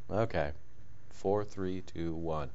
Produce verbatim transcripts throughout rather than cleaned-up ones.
Okay. Four, three, two, one.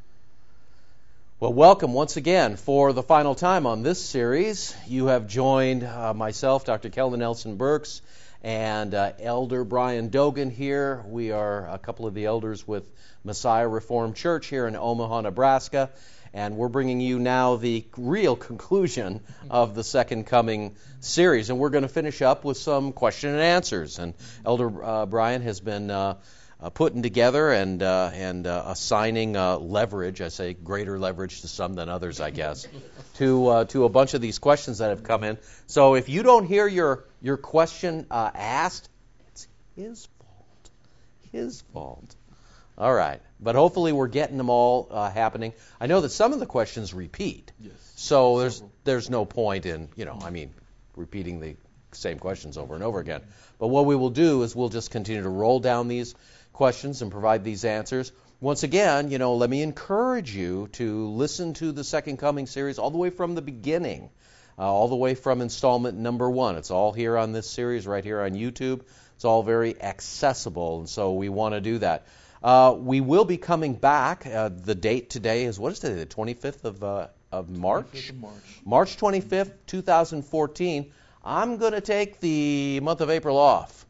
Well, welcome once again for the final time on this series. You have joined uh, myself, Doctor Kelvin Nelson Burks, and uh, Elder Brian Dogan here. We are a couple of the elders with Messiah Reformed Church here in Omaha, Nebraska, and we're bringing you now the real conclusion of the Second Coming series, and we're going to finish up with some question and answers. And Elder uh, Brian has been uh, Uh, putting together and uh, and uh, assigning uh, leverage, I say greater leverage to some than others, I guess, to uh, to a bunch of these questions that have come in. So if you don't hear your your question uh, asked, it's his fault. His fault. All right, but hopefully we're getting them all uh, happening. I know that some of the questions repeat, yes. So there's there's no point in you know I mean repeating the same questions over and over again. But what we will do is we'll just continue to roll down these questions and provide these answers. Once again, you know, let me encourage you to listen to the Second Coming series all the way from the beginning, uh, all the way from installment number one. It's all here on this series right here on YouTube. It's all very accessible, and so we want to do that. Uh, we will be coming back. Uh, the date today is, what is today, the twenty-fifth of, uh, of March? twenty-fifth of March. March twenty-fifth, twenty fourteen. I'm going to take the month of April off.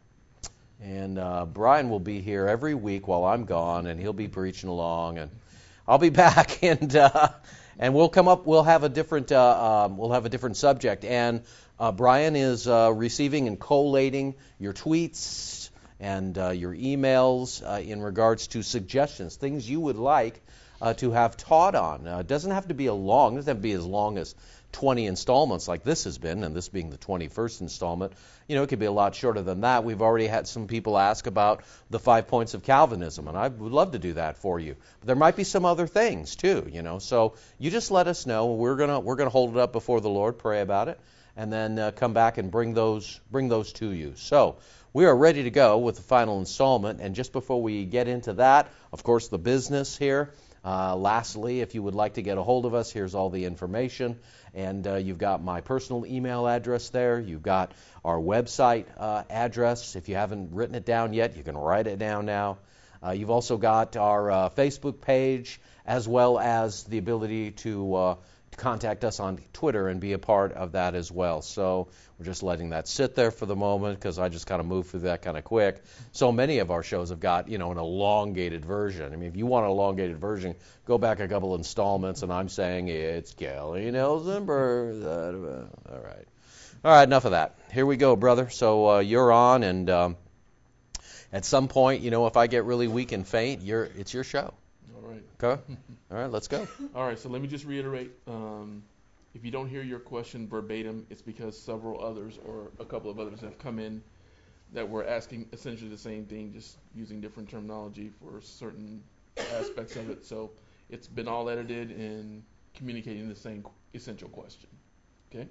And uh, Brian will be here every week while I'm gone, and he'll be preaching along, and I'll be back, and uh, and we'll come up. We'll have a different. Uh, um, we'll have a different subject, and uh, Brian is uh, receiving and collating your tweets and uh, your emails uh, in regards to suggestions, things you would like uh, to have taught on. Uh, it doesn't have to be a long. It doesn't have to be as long as twenty installments like this has been, and this being the twenty-first installment. You know, it could be a lot shorter than that. We've already had some people ask about the five points of Calvinism, and I would love to do that for you. But there might be some other things too, you know. So you just let us know. We're gonna we're gonna hold it up before the Lord, pray about it, and then uh, come back and bring those bring those to you. So we are ready to go with the final installment. And just before we get into that, of course, the business here. Uh, lastly, if you would like to get a hold of us, here's all the information. And uh, you've got my personal email address there. You've got our website uh, address. If you haven't written it down yet, you can write it down now. Uh, you've also got our uh, Facebook page, as well as the ability to, uh, to contact us on Twitter and be a part of that as well. So we're just letting that sit there for the moment because I just kind of moved through that kind of quick. So many of our shows have got, you know, an elongated version. I mean, if you want an elongated version, go back a couple installments, and I'm saying it's Kelly Nelson Burks. All right. All right, enough of that. Here we go, brother. So uh, you're on, and um, at some point, you know, if I get really weak and faint, you're it's your show. All right. Okay? All right, let's go. All right, so let me just reiterate. Um, if you don't hear your question verbatim, it's because several others or a couple of others have come in that were asking essentially the same thing, just using different terminology for certain aspects of it. So it's been all edited and communicating the same essential question. Okay?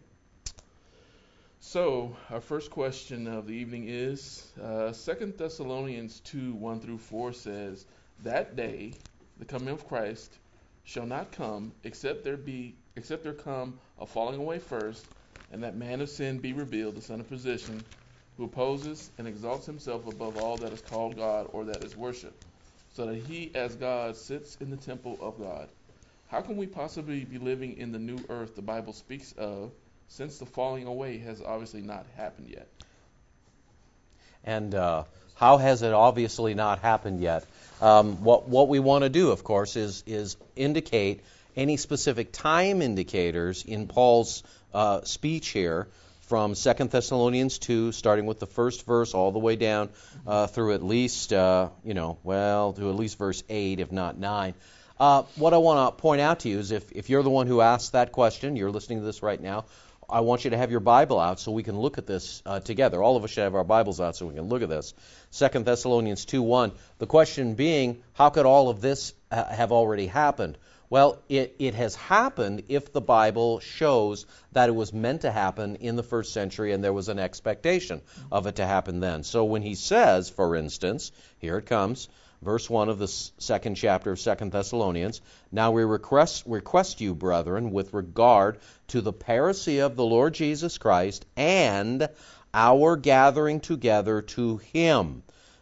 So our first question of the evening is, uh, Second Thessalonians two, one through four says, that day, the coming of Christ, shall not come except there be except there come a falling away first, and that man of sin be revealed, the son of perdition, who opposes and exalts himself above all that is called God or that is worshipped, so that he as God sits in the temple of God. How can we possibly be living in the new earth the Bible speaks of, since the falling away has obviously not happened yet? And uh, how has it obviously not happened yet? Um, what what we want to do, of course, is is indicate any specific time indicators in Paul's uh, speech here from Second Thessalonians two, starting with the first verse all the way down uh, through at least, uh, you know, well, to at least verse eight, if not nine. Uh, what I want to point out to you is if, if you're the one who asked that question, you're listening to this right now, I want you to have your Bible out so we can look at this uh, together. All of us should have our Bibles out so we can look at this. Second Thessalonians two one, the question being, how could all of this ha- have already happened? Well, it, it has happened if the Bible shows that it was meant to happen in the first century and there was an expectation of it to happen then. So when he says, for instance, here it comes, verse one of the second chapter of Second Thessalonians, now we request, request you, brethren, with regard to the parousia of the Lord Jesus Christ and our gathering together to him.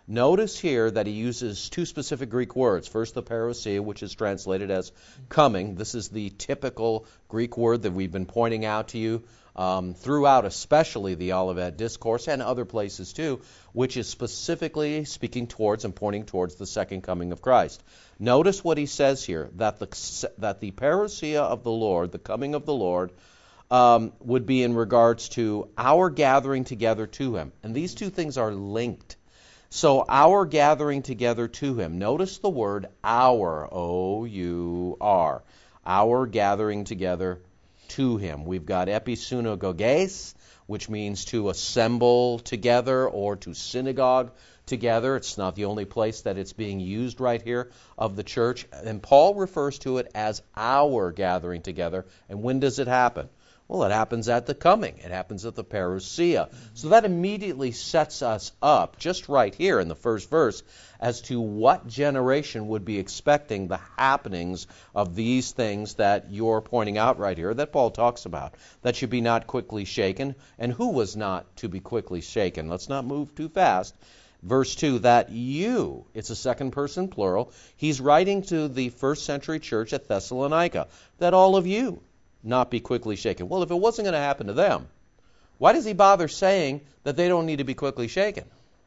Notice here that he uses two specific Greek words. First, the parousia, which is translated as coming. This is the typical Greek word that we've been pointing out to you um, throughout, especially the Olivet Discourse and other places too, which is specifically speaking towards and pointing towards the second coming of Christ. Notice what he says here, that the, that the parousia of the Lord, the coming of the Lord, um, would be in regards to our gathering together to him. And these two things are linked. So our gathering together to him. Notice the word our, O U R. Our gathering together to him. We've got episunagoges, which means to assemble together or to synagogue together. It's not the only place that it's being used right here of the church. And Paul refers to it as our gathering together. And when does it happen? Well, it happens at the coming. It happens at the parousia. So that immediately sets us up, just right here in the first verse, as to what generation would be expecting the happenings of these things that you're pointing out right here, that Paul talks about, that should be not quickly shaken. And who was not to be quickly shaken? Let's not move too fast. Verse two, that you, it's a second person plural, he's writing to the first century church at Thessalonica, that all of you not be quickly shaken. Well, if it wasn't going to happen to them, why does he bother saying that they don't need to be quickly shaken?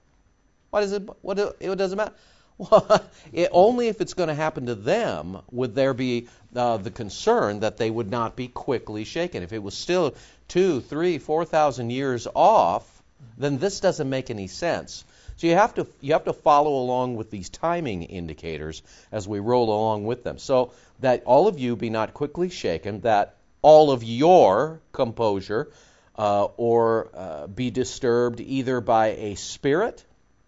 Why does it? What? It doesn't matter. Well, it, only if it's going to happen to them would there be uh, the concern that they would not be quickly shaken. If it was still two, three, four thousand years off, then this doesn't make any sense. So you have to you have to follow along with these timing indicators as we roll along with them. So that all of you be not quickly shaken, that all of your composure uh, or uh, be disturbed either by a spirit,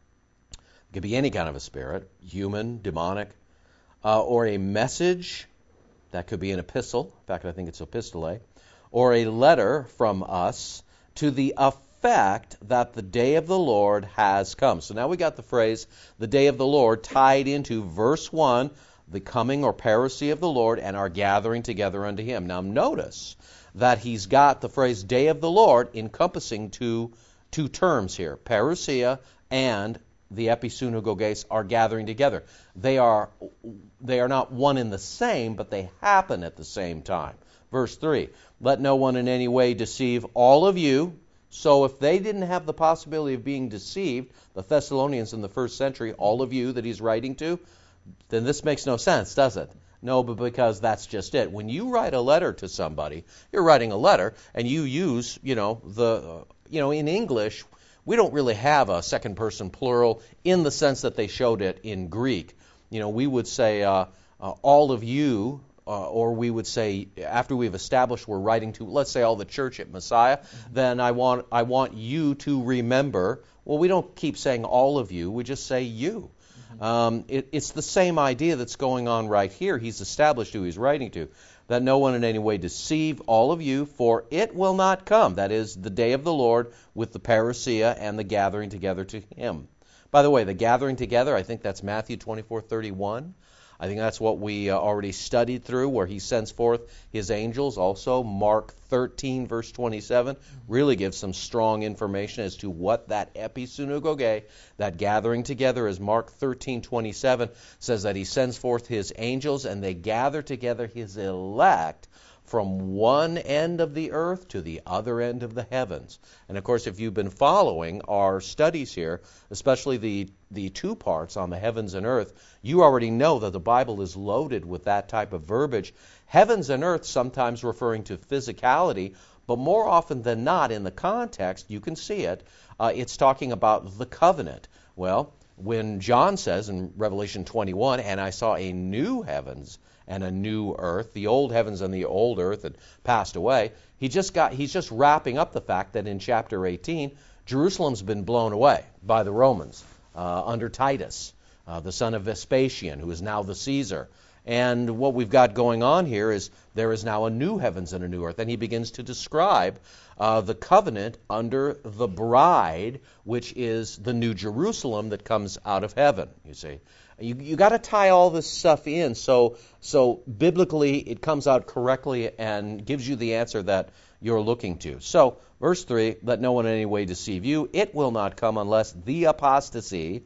it could be any kind of a spirit, human, demonic, uh, or a message, that could be an epistle, in fact I think it's epistolae, or a letter from us to the effect that the day of the Lord has come. So now we got the phrase, the day of the Lord, tied into verse one, the coming or parousia of the Lord and our gathering together unto him. Now notice that he's got the phrase day of the Lord encompassing two, two terms here. Parousia and the episunagoges are gathering together. They are, they are not one and the same, but they happen at the same time. Verse three, let no one in any way deceive all of you. So if they didn't have the possibility of being deceived, the Thessalonians in the first century, all of you that he's writing to, then this makes no sense, does it? No, but because that's just it. When you write a letter to somebody, you're writing a letter, and you use, you know, the, uh, you know, in English, we don't really have a second person plural in the sense that they showed it in Greek. You know, we would say uh, uh, all of you, uh, or we would say after we've established we're writing to, let's say all the church at Messiah, then I want I want you to remember. Well, we don't keep saying all of you, we just say you. Um, it, it's the same idea that's going on right here. He's established who he's writing to. That no one in any way deceive all of you, for it will not come. That is, the day of the Lord with the parousia and the gathering together to him. By the way, the gathering together, I think that's Matthew twenty-four thirty-one. I think that's what we uh, already studied through, where he sends forth his angels. Also, Mark thirteen, verse twenty-seven, really gives some strong information as to what that episunagoge, that gathering together, is. Mark thirteen twenty-seven says that he sends forth his angels, and they gather together his elect from one end of the earth to the other end of the heavens. And of course, if you've been following our studies here, especially the, the two parts on the heavens and earth, you already know that the Bible is loaded with that type of verbiage. Heavens and earth sometimes referring to physicality, but more often than not in the context, you can see it, uh, it's talking about the covenant. Well, when John says in Revelation twenty-one, and I saw a new heavens and a new earth, the old heavens and the old earth had passed away, he just got he's just wrapping up the fact that in chapter eighteen, Jerusalem's been blown away by the Romans uh, under Titus, uh, the son of Vespasian, who is now the Caesar. And what we've got going on here is there is now a new heavens and a new earth. And he begins to describe uh, the covenant under the bride, which is the new Jerusalem that comes out of heaven, you see. You you got to tie all this stuff in so so biblically it comes out correctly and gives you the answer that you're looking to. So, verse three, let no one in any way deceive you. It will not come unless the apostasy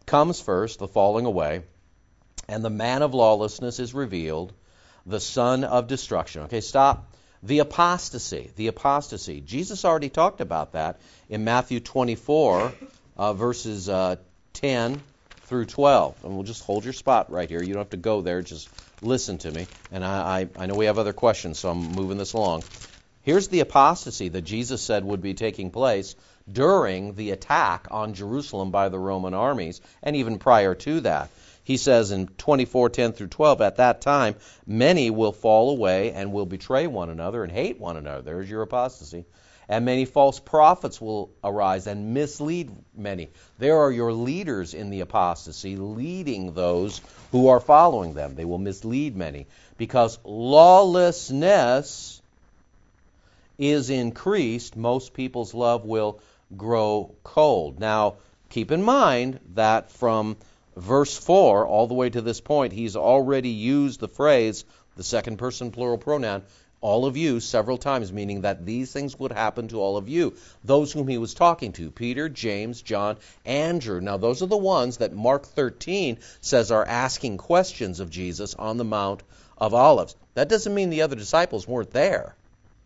comes first, the falling away, and the man of lawlessness is revealed, the son of destruction. Okay, stop. The apostasy. The apostasy. Jesus already talked about that in Matthew twenty-four, uh, verses uh, ten through twelve. And we'll just hold your spot right here. You don't have to go there. Just listen to me. And I, I, I know we have other questions, so I'm moving this along. Here's the apostasy that Jesus said would be taking place during the attack on Jerusalem by the Roman armies, and even prior to that. He says in twenty-four, ten through twelve, at that time, many will fall away and will betray one another and hate one another. There's your apostasy. And many false prophets will arise and mislead many. There are your leaders in the apostasy leading those who are following them. They will mislead many because lawlessness is increased. Most people's love will grow cold. Now, keep in mind that from verse four all the way to this point, he's already used the phrase, the second person plural pronoun, all of you, several times, meaning that these things would happen to all of you. Those whom he was talking to, Peter, James, John, Andrew. Now, those are the ones that Mark thirteen says are asking questions of Jesus on the Mount of Olives. That doesn't mean the other disciples weren't there.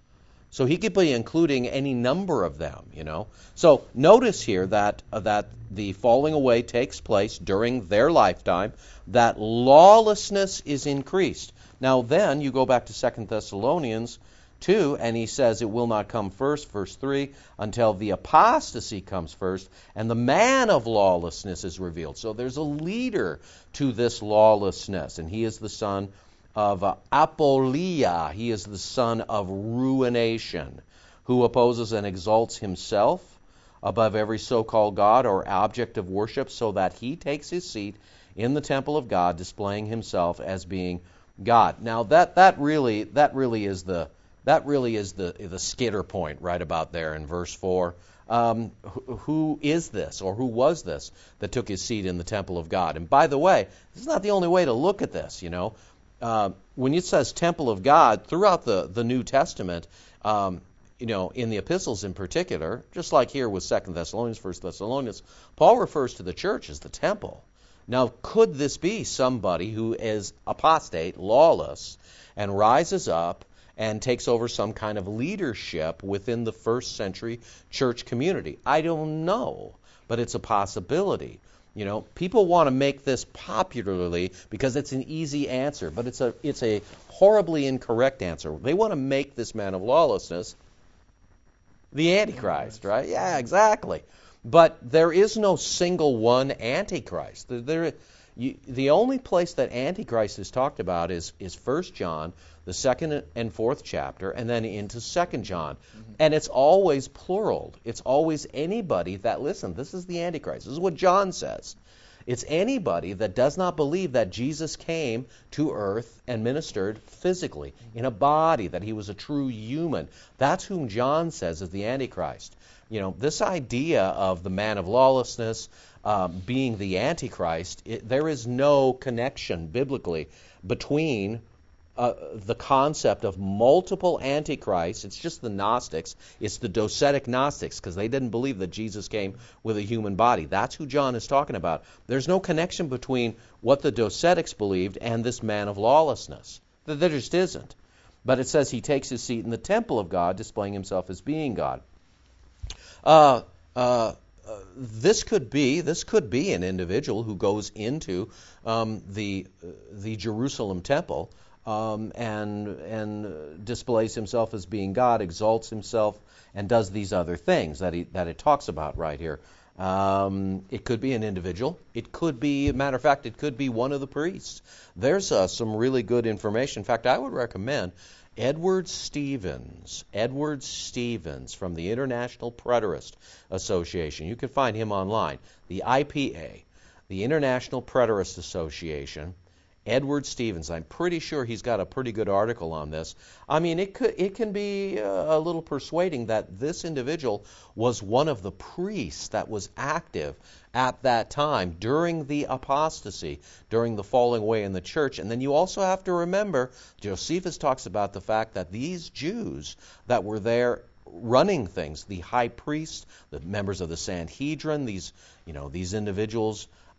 So he could be including any number of them, you know. So notice here that uh, that the falling away takes place during their lifetime, that lawlessness is increased. Now then, you go back to Second Thessalonians two, and he says it will not come first, verse three, until the apostasy comes first, and the man of lawlessness is revealed. So there's a leader to this lawlessness, and he is the son of uh, Apolia. He is the son of ruination, who opposes and exalts himself above every so-called God or object of worship, so that he takes his seat in the temple of God, displaying himself as being God. Now that that really that really is the that really is the the skitter point right about there in verse four. Um, who, who is this, or who was this that took his seat in the temple of God? And by the way, this is not the only way to look at this. You know, uh, when it says temple of God throughout the the New Testament, um, you know, in the epistles in particular, just like here with Second Thessalonians, First Thessalonians, Paul refers to the church as the temple. Now, could this be somebody who is apostate, lawless, and rises up and takes over some kind of leadership within the first century church community? I don't know, but it's a possibility. You know, people want to make this popularly because it's an easy answer, but it's a it's a horribly incorrect answer. They want to make this man of lawlessness the Antichrist, right? Yeah, exactly. But there is no single one Antichrist. There, there you, the only place that Antichrist is talked about is is First John, the second and fourth chapter, and then into Second John. Mm-hmm. And it's always plural. It's always anybody that, listen, this is the Antichrist. This is what John says. It's anybody that does not believe that Jesus came to earth and ministered physically in a body, that he was a true human. That's whom John says is the Antichrist. You know, this idea of the man of lawlessness um, being the Antichrist, it, there is no connection biblically between uh, the concept of multiple Antichrists. It's just the Gnostics. It's the docetic Gnostics, because they didn't believe that Jesus came with a human body. That's who John is talking about. There's no connection between what the docetics believed and this man of lawlessness. There just isn't. But it says he takes his seat in the temple of God, displaying himself as being God. Uh, uh, uh, this could be this could be an individual who goes into um, the uh, the Jerusalem temple um, and and displays himself as being God, exalts himself, and does these other things that he that it talks about right here. Um, it could be an individual. It could be, matter of fact, it could be one of the priests. There's uh, some really good information. In fact, I would recommend Edward Stevens, Edward Stevens from the International Preterist Association. You can find him online. The I P A, the International Preterist Association. Edward Stevens. I'm pretty sure he's got a pretty good article on this. I mean, it could it can be a little persuading that this individual was one of the priests that was active at that time during the apostasy, during the falling away in the church. And then you also have to remember, Josephus talks about the fact that these Jews that were there running things, the high priest, the members of the Sanhedrin, these, you know, these individuals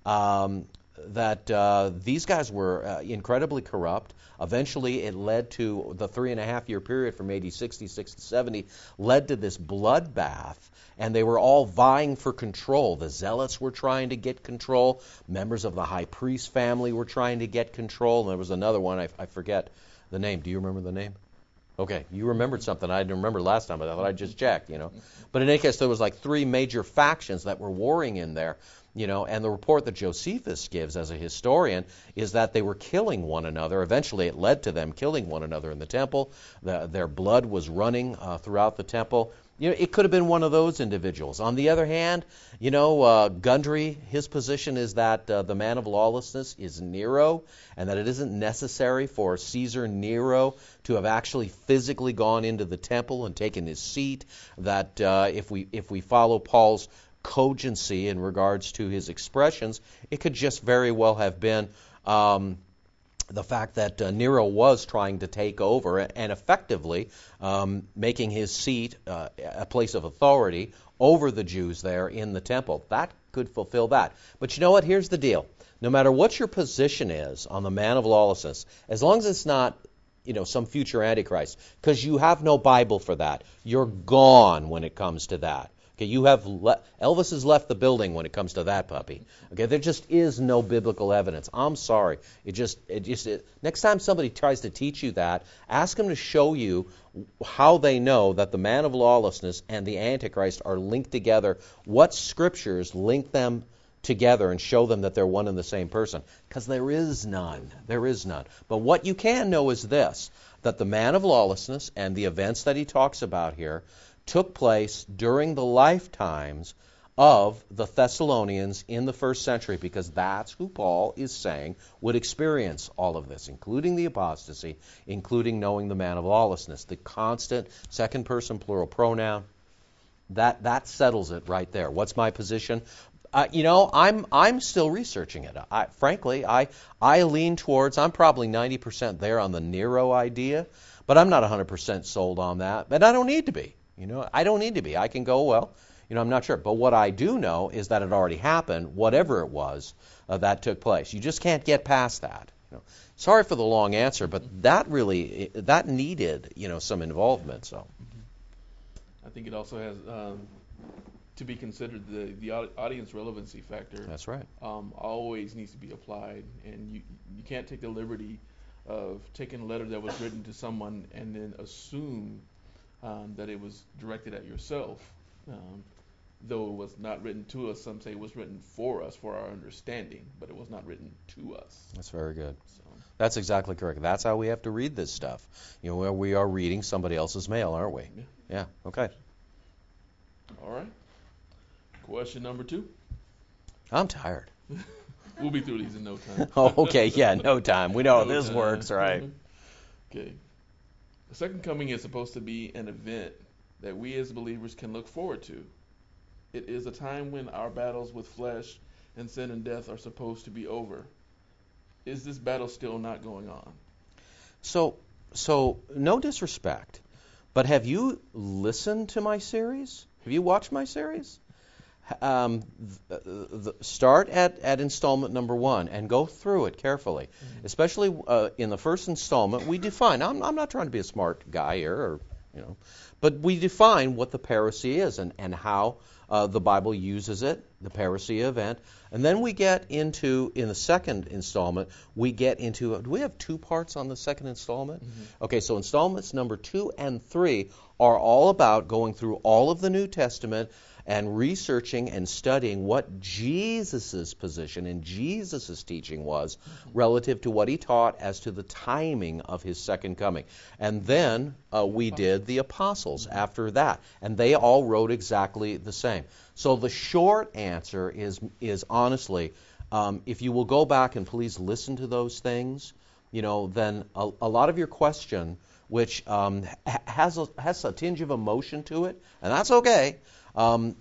um, that uh, these guys were uh, incredibly corrupt. Eventually, it led to the three and a half year period from A D sixty-six to seventy, led to this bloodbath, and they were all vying for control. The Zealots were trying to get control. Members of the high priest family were trying to get control. And there was another one, I, I forget the name. Do you remember the name? Okay, you remembered something I didn't remember last time, but I thought I'd just check, you know. But in any case, there was like three major factions that were warring in there, you know, and the report that Josephus gives as a historian is that they were killing one another. Eventually, it led to them killing one another in the temple. The, their blood was running uh, throughout the temple. You know, it could have been one of those individuals. On the other hand, you know, uh, Gundry, his position is that uh, the man of lawlessness is Nero, and that it isn't necessary for Caesar Nero to have actually physically gone into the temple and taken his seat. That uh, if we if we follow Paul's cogency in regards to his expressions, it could just very well have been Um, the fact that uh, Nero was trying to take over and effectively um, making his seat uh, a place of authority over the Jews there in the temple. That could fulfill that. But you know what? Here's the deal. No matter what your position is on the man of lawlessness, as long as it's not, you know, some future Antichrist, because you have no Bible for that. You're gone when it comes to that. Okay, you have le- Elvis has left the building when it comes to that puppy. Okay, there just is no biblical evidence. I'm sorry. It just, it just. It, next time somebody tries to teach you that, ask them to show you how they know that the man of lawlessness and the Antichrist are linked together. What scriptures link them together and show them that they're one and the same person? Because there is none. There is none. But what you can know is this: that the man of lawlessness and the events that he talks about here took place during the lifetimes of the Thessalonians in the first century, because that's who Paul is saying would experience all of this, including the apostasy, including knowing the man of lawlessness. The constant second person plural pronoun, that that settles it right there. What's my position? Uh, you know, I'm I'm still researching it. I, frankly, I I lean towards, I'm probably ninety percent there on the Nero idea, but I'm not one hundred percent sold on that, and I don't need to be. You know, I don't need to be. I can go, well, you know, I'm not sure. But what I do know is that it already happened, whatever it was uh, that took place. You just can't get past that. You know. Sorry for the long answer, but that really, that needed, you know, some involvement. So, I think it also has um, to be considered the, the audience relevancy factor. That's right. Um, always needs to be applied, and you you can't take the liberty of taking a letter that was written to someone and then assume Um, that it was directed at yourself, um, though it was not written to us. Some say it was written for us, for our understanding, but it was not written to us. That's very good. So. That's exactly correct. That's how we have to read this stuff. You know, where we are reading somebody else's mail, aren't we? Yeah. Yeah. Okay. All right. Question number two. I'm tired. We'll be through these in no time. Oh, okay. Yeah, no time. We know how No this time. works, right? Okay. The second coming is supposed to be an event that we as believers can look forward to. It is a time when our battles with flesh and sin and death are supposed to be over. Is this battle still not going on? So, so no disrespect, but have you listened to my series? Have you watched my series? Um, th- th- start at, at installment number one and go through it carefully. Mm-hmm. Especially uh, in the first installment, we define. I'm, I'm not trying to be a smart guy here, or you know, but we define what the parousia is and and how uh, the Bible uses it, the parousia event, and then we get into in the second installment we get into. Do we have two parts on the second installment? Mm-hmm. Okay, so installments number two and three are all about going through all of the New Testament and researching and studying what Jesus' position and Jesus' teaching was relative to what he taught as to the timing of his second coming. And then uh, we did the apostles after that, and they all wrote exactly the same. So the short answer is, is honestly, um, if you will go back and please listen to those things, you know, then a, a lot of your question, which um, has a, has a tinge of emotion to it, and that's okay. Um,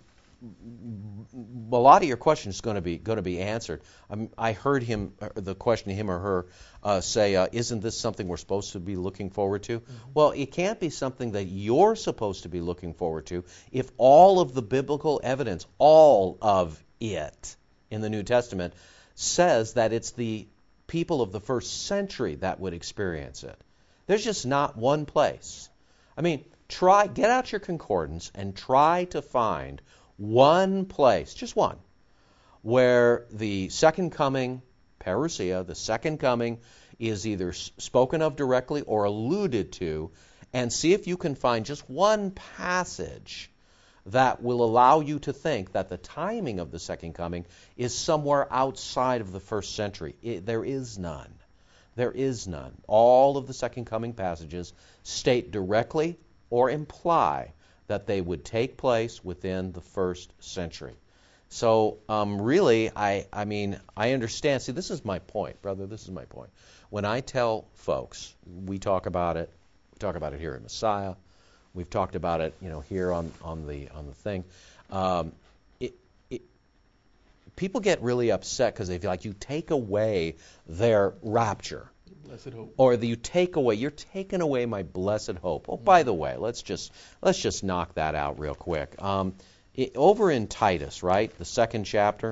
a lot of your questions is going to be going to be answered. Um, I heard him, the question, him or her, uh, say, uh, "Isn't this something we're supposed to be looking forward to?" Mm-hmm. Well, it can't be something that you're supposed to be looking forward to if all of the biblical evidence, all of it in the New Testament, says that it's the people of the first century that would experience it. There's just not one place. I mean, try, get out your concordance and try to find one place, just one, where the second coming, parousia, the second coming, is either spoken of directly or alluded to, and see if you can find just one passage that will allow you to think that the timing of the second coming is somewhere outside of the first century. It, there is none. There is none. All of the second coming passages state directly or imply that they would take place within the first century. So um, really, I, I mean, I understand. See, this is my point, brother. This is my point. When I tell folks, we talk about it. We talk about it here in Messiah. We've talked about it, you know, here on, on the on the thing. Um, it, it, people get really upset because they feel like you take away their rapture, blessed hope, or that you take away. You're taking away my blessed hope. Oh, by the way, let's just let's just knock that out real quick. Um, it, over in Titus, right, the second chapter.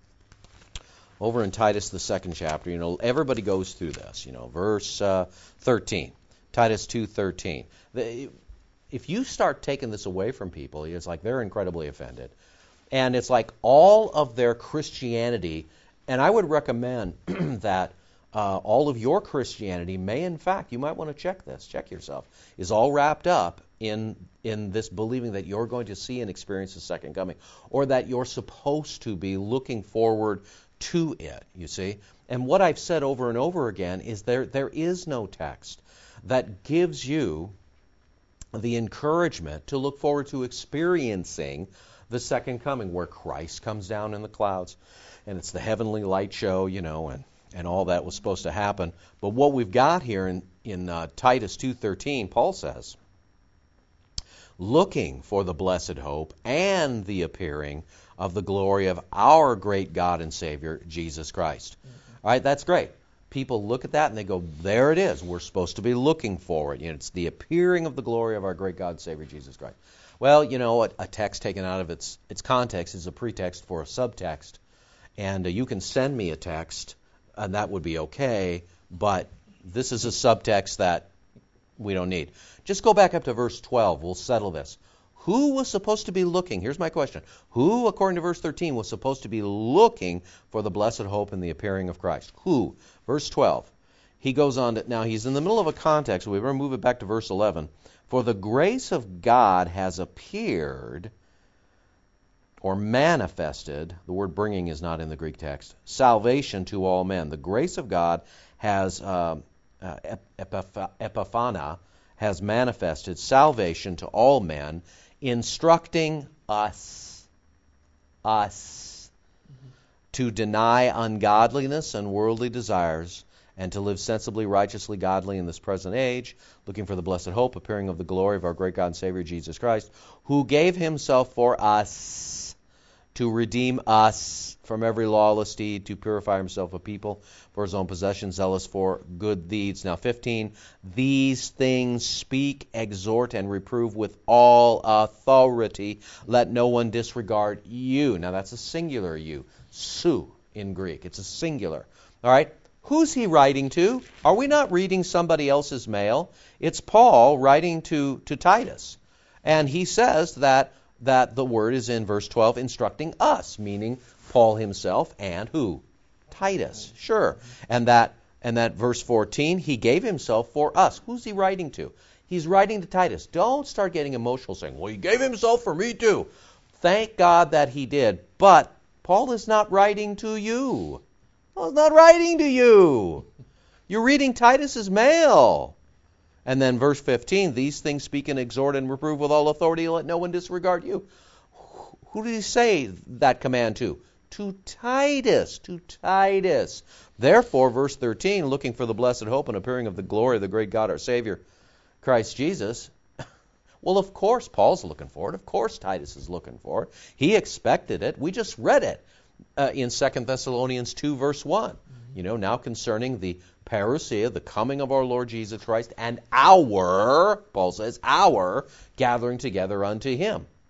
Over in Titus, the second chapter, you know, everybody goes through this. You know, verse uh, thirteen, Titus two thirteen. The, If you start taking this away from people, it's like they're incredibly offended. And it's like all of their Christianity, and I would recommend that uh, all of your Christianity may, in fact, you might want to check this, check yourself, is all wrapped up in in this believing that you're going to see and experience the second coming, or that you're supposed to be looking forward to it, you see. And what I've said over and over again is there there is no text that gives you the encouragement to look forward to experiencing the second coming, where Christ comes down in the clouds, and it's the heavenly light show, you know, and, and all that was supposed to happen. But what we've got here in, in uh, Titus two thirteen, Paul says, looking for the blessed hope and the appearing of the glory of our great God and Savior, Jesus Christ. Mm-hmm. All right, that's great. People look at that and they go, there it is. We're supposed to be looking for it. You know, it's the appearing of the glory of our great God and Savior, Jesus Christ. Well, you know, a, a text taken out of its its context is a pretext for a subtext. And uh, you can send me a text, and that would be okay, but this is a subtext that we don't need. Just go back up to verse twelve. We'll settle this. Who was supposed to be looking? Here's my question. Who, according to verse thirteen, was supposed to be looking for the blessed hope and the appearing of Christ? Who? Verse twelve. He goes on to, now he's in the middle of a context. We're going to move it back to verse eleven. For the grace of God has appeared or manifested. The word bringing is not in the Greek text. Salvation to all men. The grace of God has uh, uh, epiph- epiphana, has manifested salvation to all men, instructing us, us, mm-hmm. to deny ungodliness and worldly desires, and to live sensibly, righteously, godly in this present age, looking for the blessed hope, appearing of the glory of our great God and Savior, Jesus Christ, who gave himself for us to redeem us from every lawless deed, to purify himself a people for his own possession, zealous for good deeds. Now, fifteen, these things speak, exhort, and reprove with all authority. Let no one disregard you. Now, that's a singular you. Su in Greek. It's a singular. All right? Who's he writing to? Are we not reading somebody else's mail? It's Paul writing to, to Titus. And he says that that the word is in verse twelve, instructing us, meaning Paul himself and who? Titus. Sure. And that and that verse fourteen, he gave himself for us. Who's he writing to? He's writing to Titus. Don't start getting emotional saying, well, he gave himself for me too. Thank God that he did. But Paul is not writing to you. Paul's not writing to you. You're reading Titus's mail. And then verse fifteen, these things speak and exhort and reprove with all authority, let no one disregard you. Who did he say that command to? To Titus, to Titus. Therefore, verse thirteen, looking for the blessed hope and appearing of the glory of the great God, our Savior, Christ Jesus. Well, of course Paul's looking for it. Of course Titus is looking for it. He expected it. We just read it uh, in Second Thessalonians two, verse one. Mm-hmm. You know, now concerning the parousia, the coming of our Lord Jesus Christ, and our, Paul says, our gathering together unto him.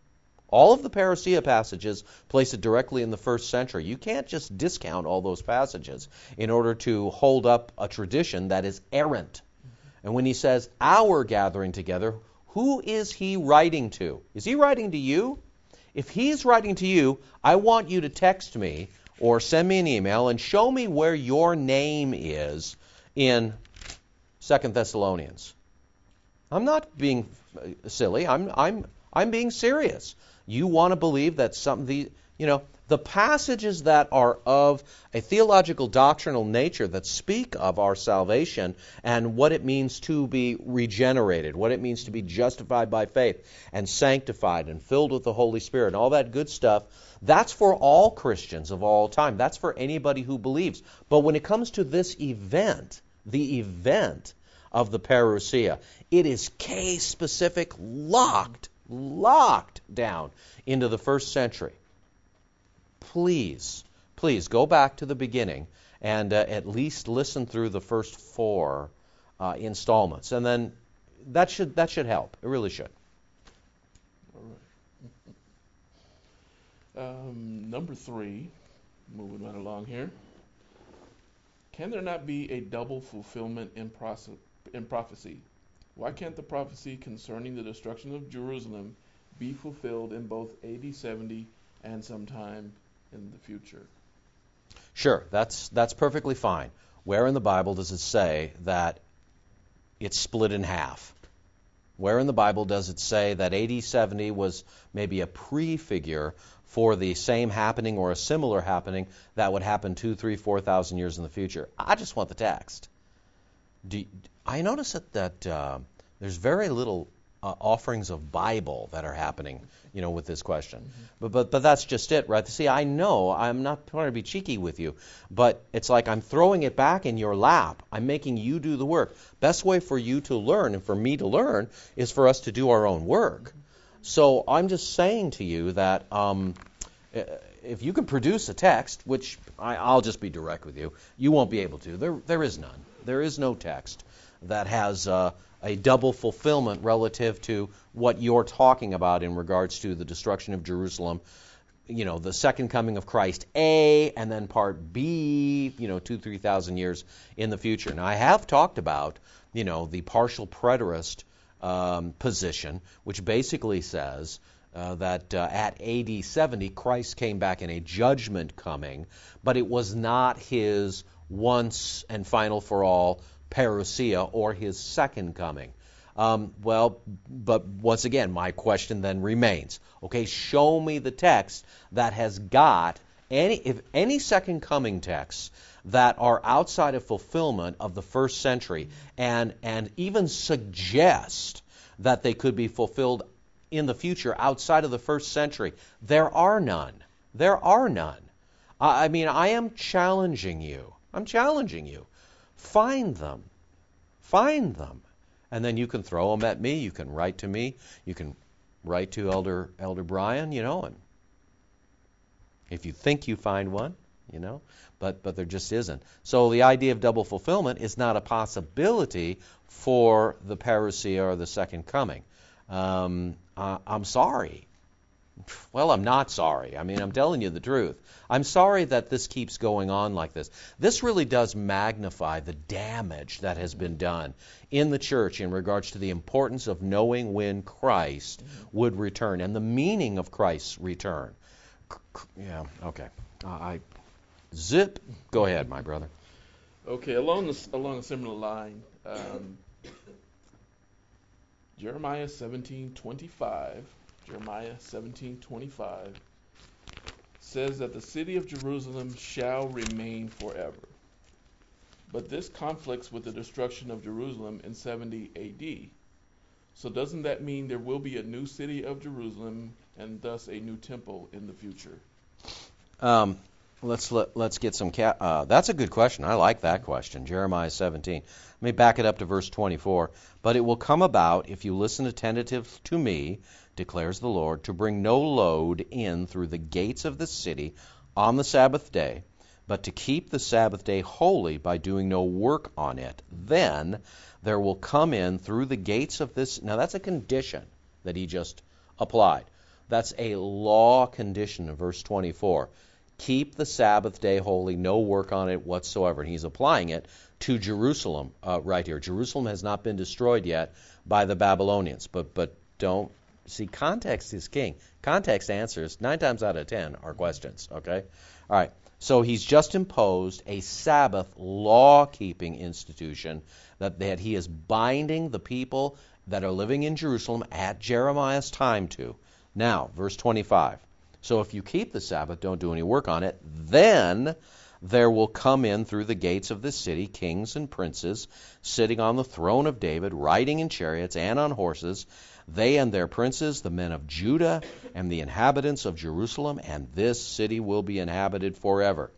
All of the parousia passages place it directly in the first century. You can't just discount all those passages in order to hold up a tradition that is errant. And when he says our gathering together, who is he writing to? Is he writing to you? If he's writing to you, I want you to text me or send me an email and show me where your name is in Second Thessalonians. I'm not being silly. I'm I'm I'm being serious. You want to believe that some of the, you know, the passages that are of a theological doctrinal nature that speak of our salvation and what it means to be regenerated, what it means to be justified by faith and sanctified and filled with the Holy Spirit and all that good stuff, that's for all Christians of all time. That's for anybody who believes. But when it comes to this event, the event of the parousia, it is case-specific, locked, locked down into the first century. Please, please go back to the beginning and uh, at least listen through the first four uh, installments, and then that should that should help. It really should. All right. Um, number three, moving right along here. Can there not be a double fulfillment in, pros- in prophecy? Why can't the prophecy concerning the destruction of Jerusalem be fulfilled in both A D seventy and sometime in the future? Sure, that's that's perfectly fine. Where in the Bible does it say that it's split in half? Where in the Bible does it say that A D seventy was maybe a prefigure for the same happening or a similar happening that would happen two, three, four thousand years in the future? I just want the text. Do you, I notice that, that uh, there's very little uh, offerings of Bible that are happening, you know, with this question. Mm-hmm. But, but but that's just it, right? See, I know I'm not trying to be cheeky with you, but it's like I'm throwing it back in your lap. I'm making you do the work. Best way for you to learn and for me to learn is for us to do our own work. Mm-hmm. So I'm just saying to you that um, if you can produce a text, which I, I'll just be direct with you, you won't be able to. There there is none. There is no text that has uh, a double fulfillment relative to what you're talking about in regards to the destruction of Jerusalem, you know, the second coming of Christ, A, and then part B, you know, two, three thousand years in the future. Now, I have talked about, you know, the partial preterist um, position, which basically says uh, that uh, at A D seventy, Christ came back in a judgment coming, but it was not his once and final for all parousia or his second coming. Um, well, but once again, my question then remains. Okay, show me the text that has got any, if any second coming texts that are outside of fulfillment of the first century and, and even suggest that they could be fulfilled in the future outside of the first century. There are none. There are none. I mean, I am challenging you. I'm challenging you. Find them. Find them. And then you can throw them at me. You can write to me. You can write to Elder Elder Brian, you know, and if you think you find one, you know, but but there just isn't. So the idea of double fulfillment is not a possibility for the parousia or the second coming. Um, I, I'm sorry. Well, I'm not sorry. I mean, I'm telling you the truth. I'm sorry that this keeps going on like this. This really does magnify the damage that has been done in the church in regards to the importance of knowing when Christ would return and the meaning of Christ's return. Yeah, okay. Uh, I zip. Go ahead, my brother. Okay, along the, along a similar line, um, Jeremiah seventeen twenty-five. Jeremiah seventeen twenty-five says that the city of Jerusalem shall remain forever. But this conflicts with the destruction of Jerusalem in seventy A D. So doesn't that mean there will be a new city of Jerusalem and thus a new temple in the future? Um, let's let, let's get some. Ca- uh, that's a good question. I like that question. Jeremiah seventeen. Let me back it up to verse twenty-four. But it will come about if you listen attentive to me, declares the Lord, to bring no load in through the gates of the city on the Sabbath day, but to keep the Sabbath day holy by doing no work on it. Then there will come in through the gates of this. Now that's a condition that he just applied. That's a law condition in verse twenty-four. Keep the Sabbath day holy, no work on it whatsoever. And he's applying it to Jerusalem uh, right here. Jerusalem has not been destroyed yet by the Babylonians. But but don't, see, context is king. Context answers, nine times out of ten, are questions, okay? All right, so he's just imposed a Sabbath law-keeping institution that, that he is binding the people that are living in Jerusalem at Jeremiah's time to. Now, verse twenty-five. So if you keep the Sabbath, don't do any work on it, then there will come in through the gates of this city kings and princes, sitting on the throne of David, riding in chariots and on horses, they and their princes, the men of Judah and the inhabitants of Jerusalem, and this city will be inhabited forever.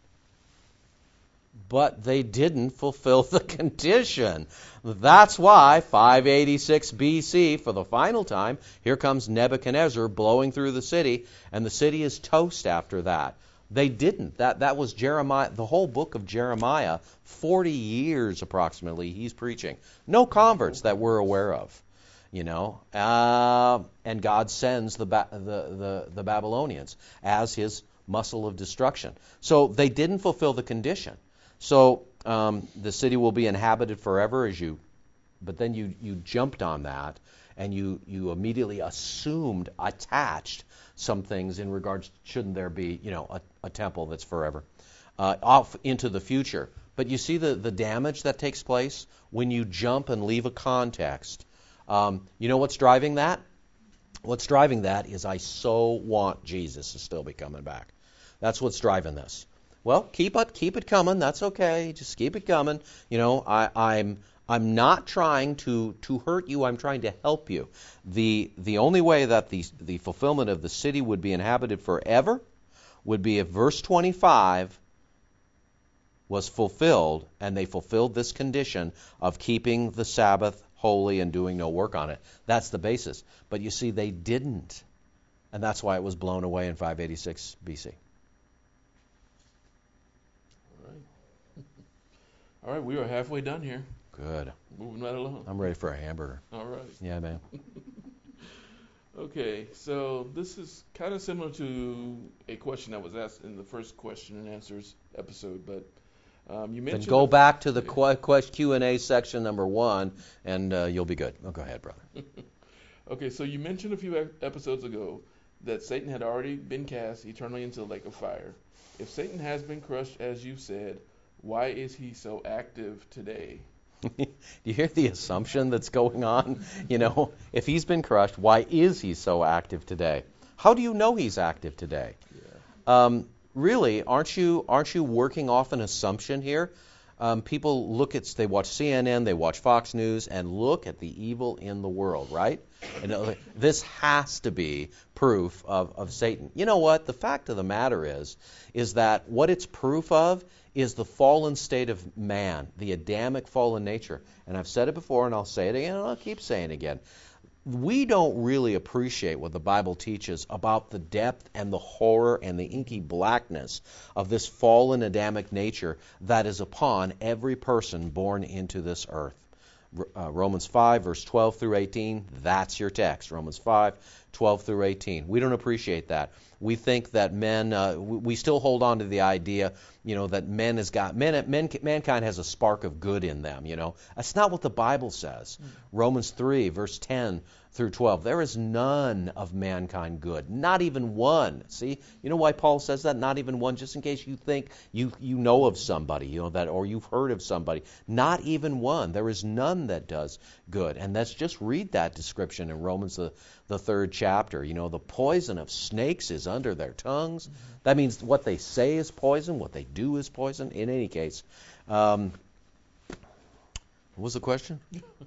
But they didn't fulfill the condition. That's why, five eighty-six B C, for the final time, here comes Nebuchadnezzar blowing through the city, and the city is toast after that. They didn't. That that was Jeremiah, the whole book of Jeremiah, forty years approximately he's preaching. No converts that we're aware of, you know. Uh, and God sends the, ba- the, the, the Babylonians as his muscle of destruction. So they didn't fulfill the condition. So um, the city will be inhabited forever, as you, but then you, you jumped on that, and you, you immediately assumed, attached some things in regards, shouldn't there be, you know, a, a temple that's forever, uh, off into the future. But you see the, the damage that takes place when you jump and leave a context. Um, you know what's driving that? What's driving that is I so want Jesus to still be coming back. That's what's driving this. Well, keep it, keep it coming. That's okay. Just keep it coming. You know, I, I'm, I'm not trying to, to hurt you. I'm trying to help you. The, the only way that the, the fulfillment of the city would be inhabited forever would be if verse twenty-five was fulfilled, and they fulfilled this condition of keeping the Sabbath holy and doing no work on it. That's the basis. But you see, they didn't, and that's why it was blown away in five eighty-six B C. All right, we are halfway done here. Good. Moving right along. I'm ready for a hamburger. All right. Yeah, man. Okay, so this is kind of similar to a question that was asked in the first question and answers episode, but um, you mentioned... Then go back to the qu- Q and A section number one, and uh, you'll be good. Oh, go ahead, brother. Okay, so you mentioned a few episodes ago that Satan had already been cast eternally into the lake of fire. If Satan has been crushed, as you said, why is he so active today? Do you hear the assumption that's going on? You know, if he's been crushed, why is he so active today? How do you know he's active today? Yeah. Um, really, aren't you aren't you working off an assumption here? Um, people look at, they watch C N N, they watch Fox News, and look at the evil in the world, right? And uh, this has to be proof of, of Satan. You know what? The fact of the matter is, is that what it's proof of is the fallen state of man, the Adamic fallen nature. And I've said it before, and I'll say it again, and I'll keep saying it again. We don't really appreciate what the Bible teaches about the depth and the horror and the inky blackness of this fallen Adamic nature that is upon every person born into this earth. Uh, Romans five, verse twelve through eighteen, that's your text. Romans five, twelve through eighteen. We don't appreciate that. We think that men, uh, we still hold on to the idea, you know, that men has got, men, men, mankind has a spark of good in them, you know. That's not what the Bible says. Mm-hmm. Romans three, verse ten through twelve. There is none of mankind good, not even one. See, you know why Paul says that? Not even one, just in case you think you you know of somebody, you know, that, or you've heard of somebody. Not even one. There is none that does good. And let's just read that description in Romans the, the third chapter. You know, the poison of snakes is under their tongues. Mm-hmm. That means what they say is poison, what they do is poison. In any case, um, what was the question?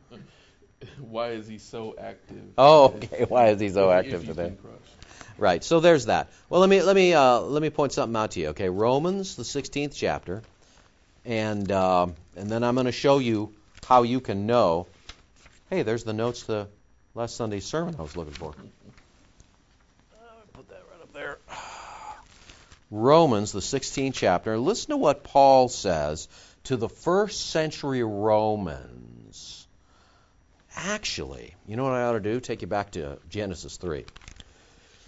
Why is he so active? Oh, okay. Why is he so if, active if today? Right. So there's that. Well, let me let me uh, let me point something out to you. Okay, Romans the sixteenth chapter, and uh, and then I'm going to show you how you can know. Hey, there's the notes to last Sunday's sermon I was looking for. Put that right up there. Romans the sixteenth chapter. Listen to what Paul says to the first century Romans. Actually, you know what I ought to do? Take you back to Genesis three.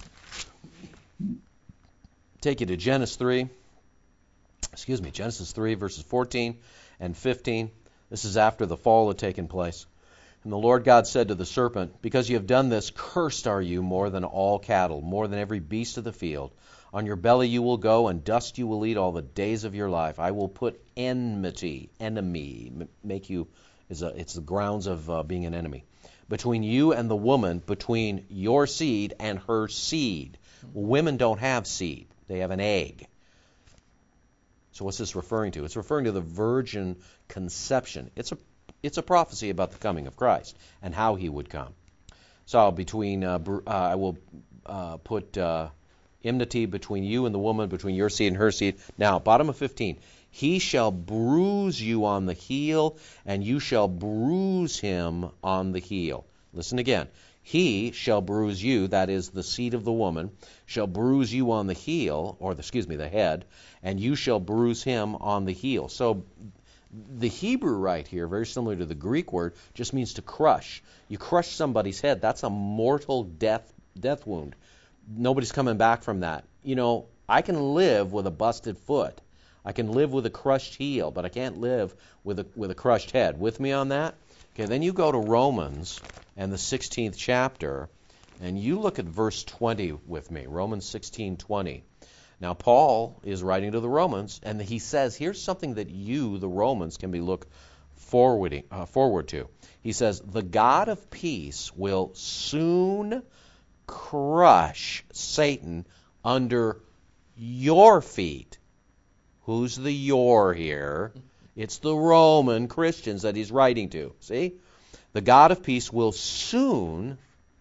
take you to Genesis three. Excuse me, Genesis three, verses fourteen and fifteen. This is after the fall had taken place. And the Lord God said to the serpent, because you have done this, cursed are you more than all cattle, more than every beast of the field. On your belly you will go, and dust you will eat all the days of your life. I will put enmity, enemy, make you, is a, it's the grounds of uh, being an enemy, between you and the woman, between your seed and her seed. Well, women don't have seed. They have an egg. So what's this referring to? It's referring to the virgin conception. It's a it's a prophecy about the coming of Christ and how he would come. So between uh, uh, I will uh, put uh, enmity between you and the woman, between your seed and her seed. Now, bottom of fifteen. He shall bruise you on the heel, and you shall bruise him on the heel. Listen again. He shall bruise you, that is the seed of the woman, shall bruise you on the heel, or the, excuse me, the head, and you shall bruise him on the heel. So the Hebrew right here, very similar to the Greek word, just means to crush. You crush somebody's head. That's a mortal death death wound. Nobody's coming back from that. You know, I can live with a busted foot. I can live with a crushed heel, but I can't live with a with a crushed head. With me on that? Okay, then you go to Romans and the sixteenth chapter, and you look at verse twenty with me, Romans sixteen twenty. Now, Paul is writing to the Romans, and he says, here's something that you, the Romans, can be look forwarding, uh, forward to. He says, the God of peace will soon crush Satan under your feet. Who's the your here? It's the Roman Christians that he's writing to. See? The God of peace will soon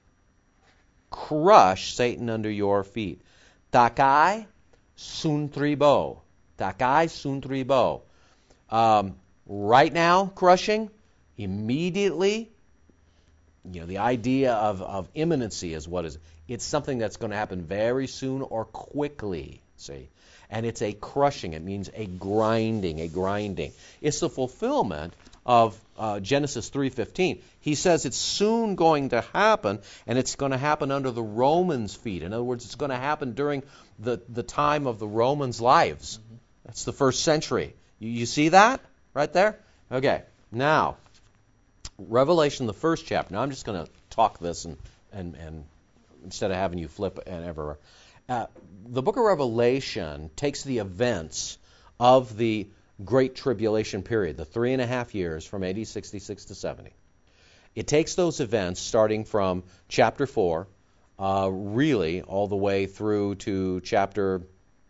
crush Satan under your feet. Takai suntribo. Takai suntribo. Um, right now, crushing, immediately, you know, the idea of, of imminency is what is, it's something that's going to happen very soon or quickly, see? And it's a crushing. It means a grinding, a grinding. It's the fulfillment of uh, Genesis three fifteen. He says it's soon going to happen, and it's going to happen under the Romans' feet. In other words, it's going to happen during the, the time of the Romans' lives. Mm-hmm. That's the first century. You, you see that right there? Okay. Now, Revelation, the first chapter. Now, I'm just going to talk this and, and, and instead of having you flip and ever. Uh, the book of Revelation takes the events of the Great Tribulation period, the three and a half years from A D sixty-six to seventy. It takes those events starting from chapter four, uh, really all the way through to chapter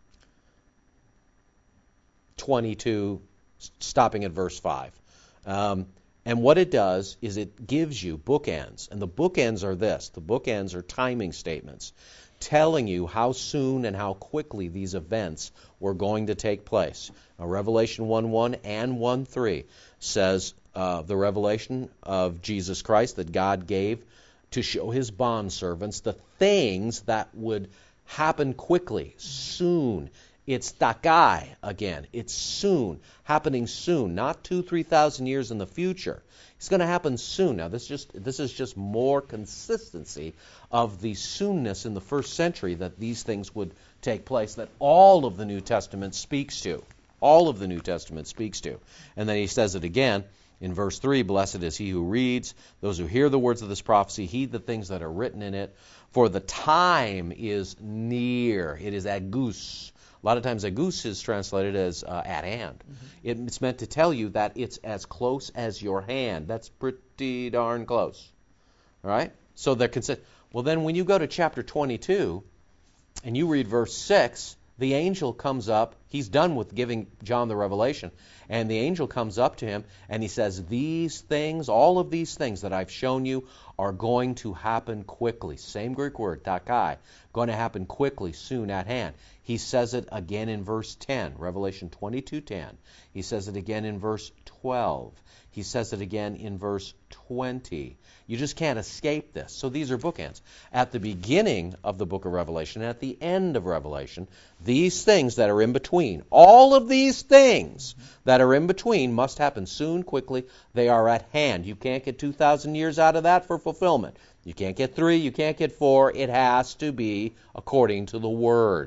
twenty-two, stopping at verse five. Um, and what it does is it gives you bookends. And the bookends are this. The bookends are timing statements telling you how soon and how quickly these events were going to take place. Now, Revelation one one and one three says uh, the revelation of Jesus Christ that God gave to show his bondservants the things that would happen quickly, soon. It's takai again. It's soon, happening soon, not two, three thousand years in the future. It's going to happen soon. Now, this just this is just more consistency of the soonness in the first century that these things would take place, that all of the New Testament speaks to. All of the New Testament speaks to. And then he says it again in verse three, blessed is he who reads, those who hear the words of this prophecy, heed the things that are written in it, for the time is near. It is agus. A lot of times agus is translated as uh, at hand. Mm-hmm. It, it's meant to tell you that it's as close as your hand. That's pretty darn close. All right? So they're considered. Well, then when you go to chapter twenty-two and you read verse six, the angel comes up. He's done with giving John the revelation. And the angel comes up to him and he says, these things, all of these things that I've shown you are going to happen quickly. Same Greek word, takai. Going to happen quickly, soon, at hand. He says it again in verse ten, Revelation twenty-two ten. He says it again in verse twelve. He says it again in verse twenty. You just can't escape this. So these are bookends. At the beginning of the book of Revelation, at the end of Revelation, these things that are in between, all of these things that are in between must happen soon, quickly. They are at hand. You can't get two thousand years out of that for fulfillment. You can't get three, you can't get four. It has to be according to the words.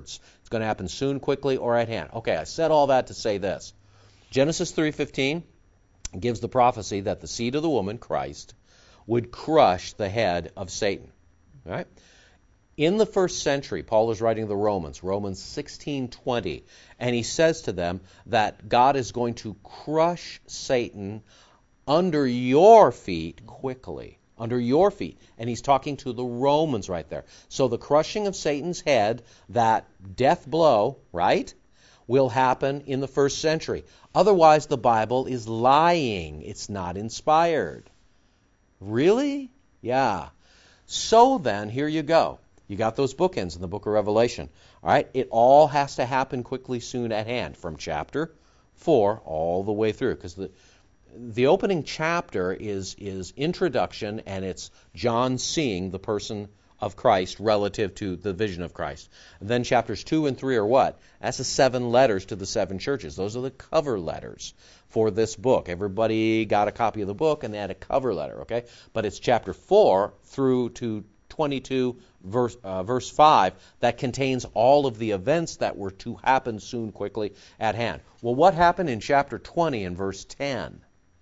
It's going to happen soon, quickly, or at hand. Okay, I said all that to say this. Genesis three fifteen gives the prophecy that the seed of the woman, Christ, would crush the head of Satan. All right? In the first century, Paul is writing to the Romans, Romans sixteen twenty, and he says to them that God is going to crush Satan under your feet quickly. Under your feet. And he's talking to the Romans right there. So the crushing of Satan's head, that death blow, right, will happen in the first century. Otherwise, the Bible is lying. It's not inspired. Really? Yeah. So then, here you go. You got those bookends in the book of Revelation. All right? It all has to happen quickly, soon at hand, from chapter four all the way through. Because the the opening chapter is, is introduction, and it's John seeing the person of Christ relative to the vision of Christ. And then chapters two and three are what? That's the seven letters to the seven churches. Those are the cover letters for this book. Everybody got a copy of the book, and they had a cover letter, okay? But it's chapter four through to twenty-two, verse, uh, verse five, that contains all of the events that were to happen soon, quickly, at hand. Well, what happened in chapter twenty and verse ten?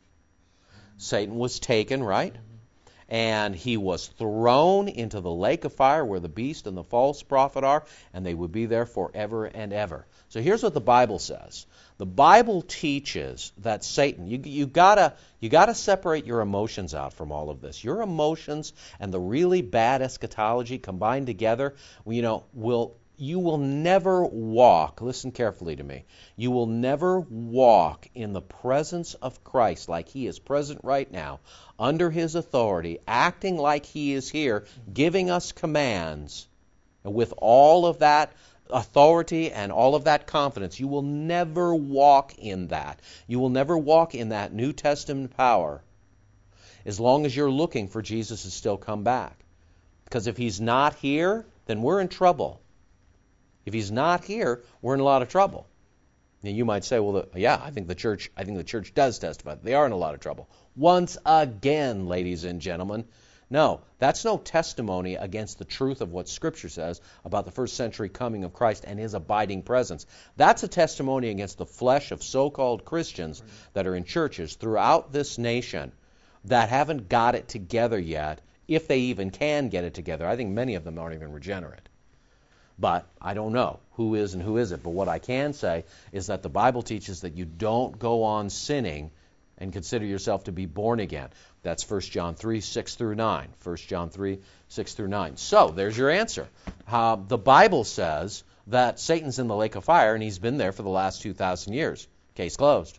Satan was taken, right? And he was thrown into the lake of fire where the beast and the false prophet are, and they would be there forever and ever. So here's what the Bible says. The Bible teaches that Satan, you, you gotta you gotta separate your emotions out from all of this. Your emotions and the really bad eschatology combined together, you know, will you will never walk, listen carefully to me, you will never walk in the presence of Christ like he is present right now, under his authority, acting like he is here, giving us commands, and with all of that authority and all of that confidence. You will never walk in that. You will never walk in that New Testament power as long as you're looking for Jesus to still come back. Because if he's not here, then we're in trouble. If he's not here, we're in a lot of trouble. Now you might say, well, the, yeah, I think the church, I think the church does testify. They are in a lot of trouble. Once again, ladies and gentlemen, no, that's no testimony against the truth of what Scripture says about the first century coming of Christ and his abiding presence. That's a testimony against the flesh of so-called Christians that are in churches throughout this nation that haven't got it together yet, if they even can get it together. I think many of them aren't even regenerate. But I don't know who is and who isn't. But what I can say is that the Bible teaches that you don't go on sinning and consider yourself to be born again. That's First John three, six through nine. First John three, six through nine. So there's your answer. Uh, the Bible says that Satan's in the lake of fire, and he's been there for the last two thousand years. Case closed.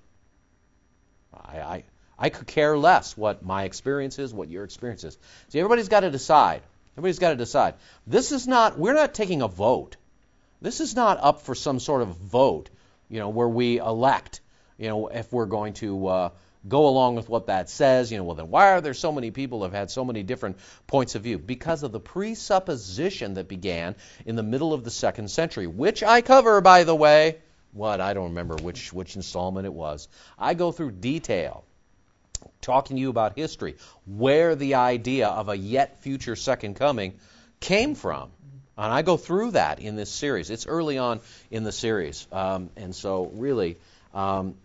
I, I, I could care less what my experience is, what your experience is. See, everybody's got to decide. Everybody's got to decide. This is not, we're not taking a vote. This is not up for some sort of vote, you know, where we elect, you know, if we're going to uh, go along with what that says. You know, well, then why are there so many people who have had so many different points of view? Because of the presupposition that began in the middle of the second century, which I cover, by the way. What? I don't remember which, which installment it was. I go through detail, talking to you about history, where the idea of a yet future second coming came from. And I go through that in this series. It's early on in the series. Um, and so really, um,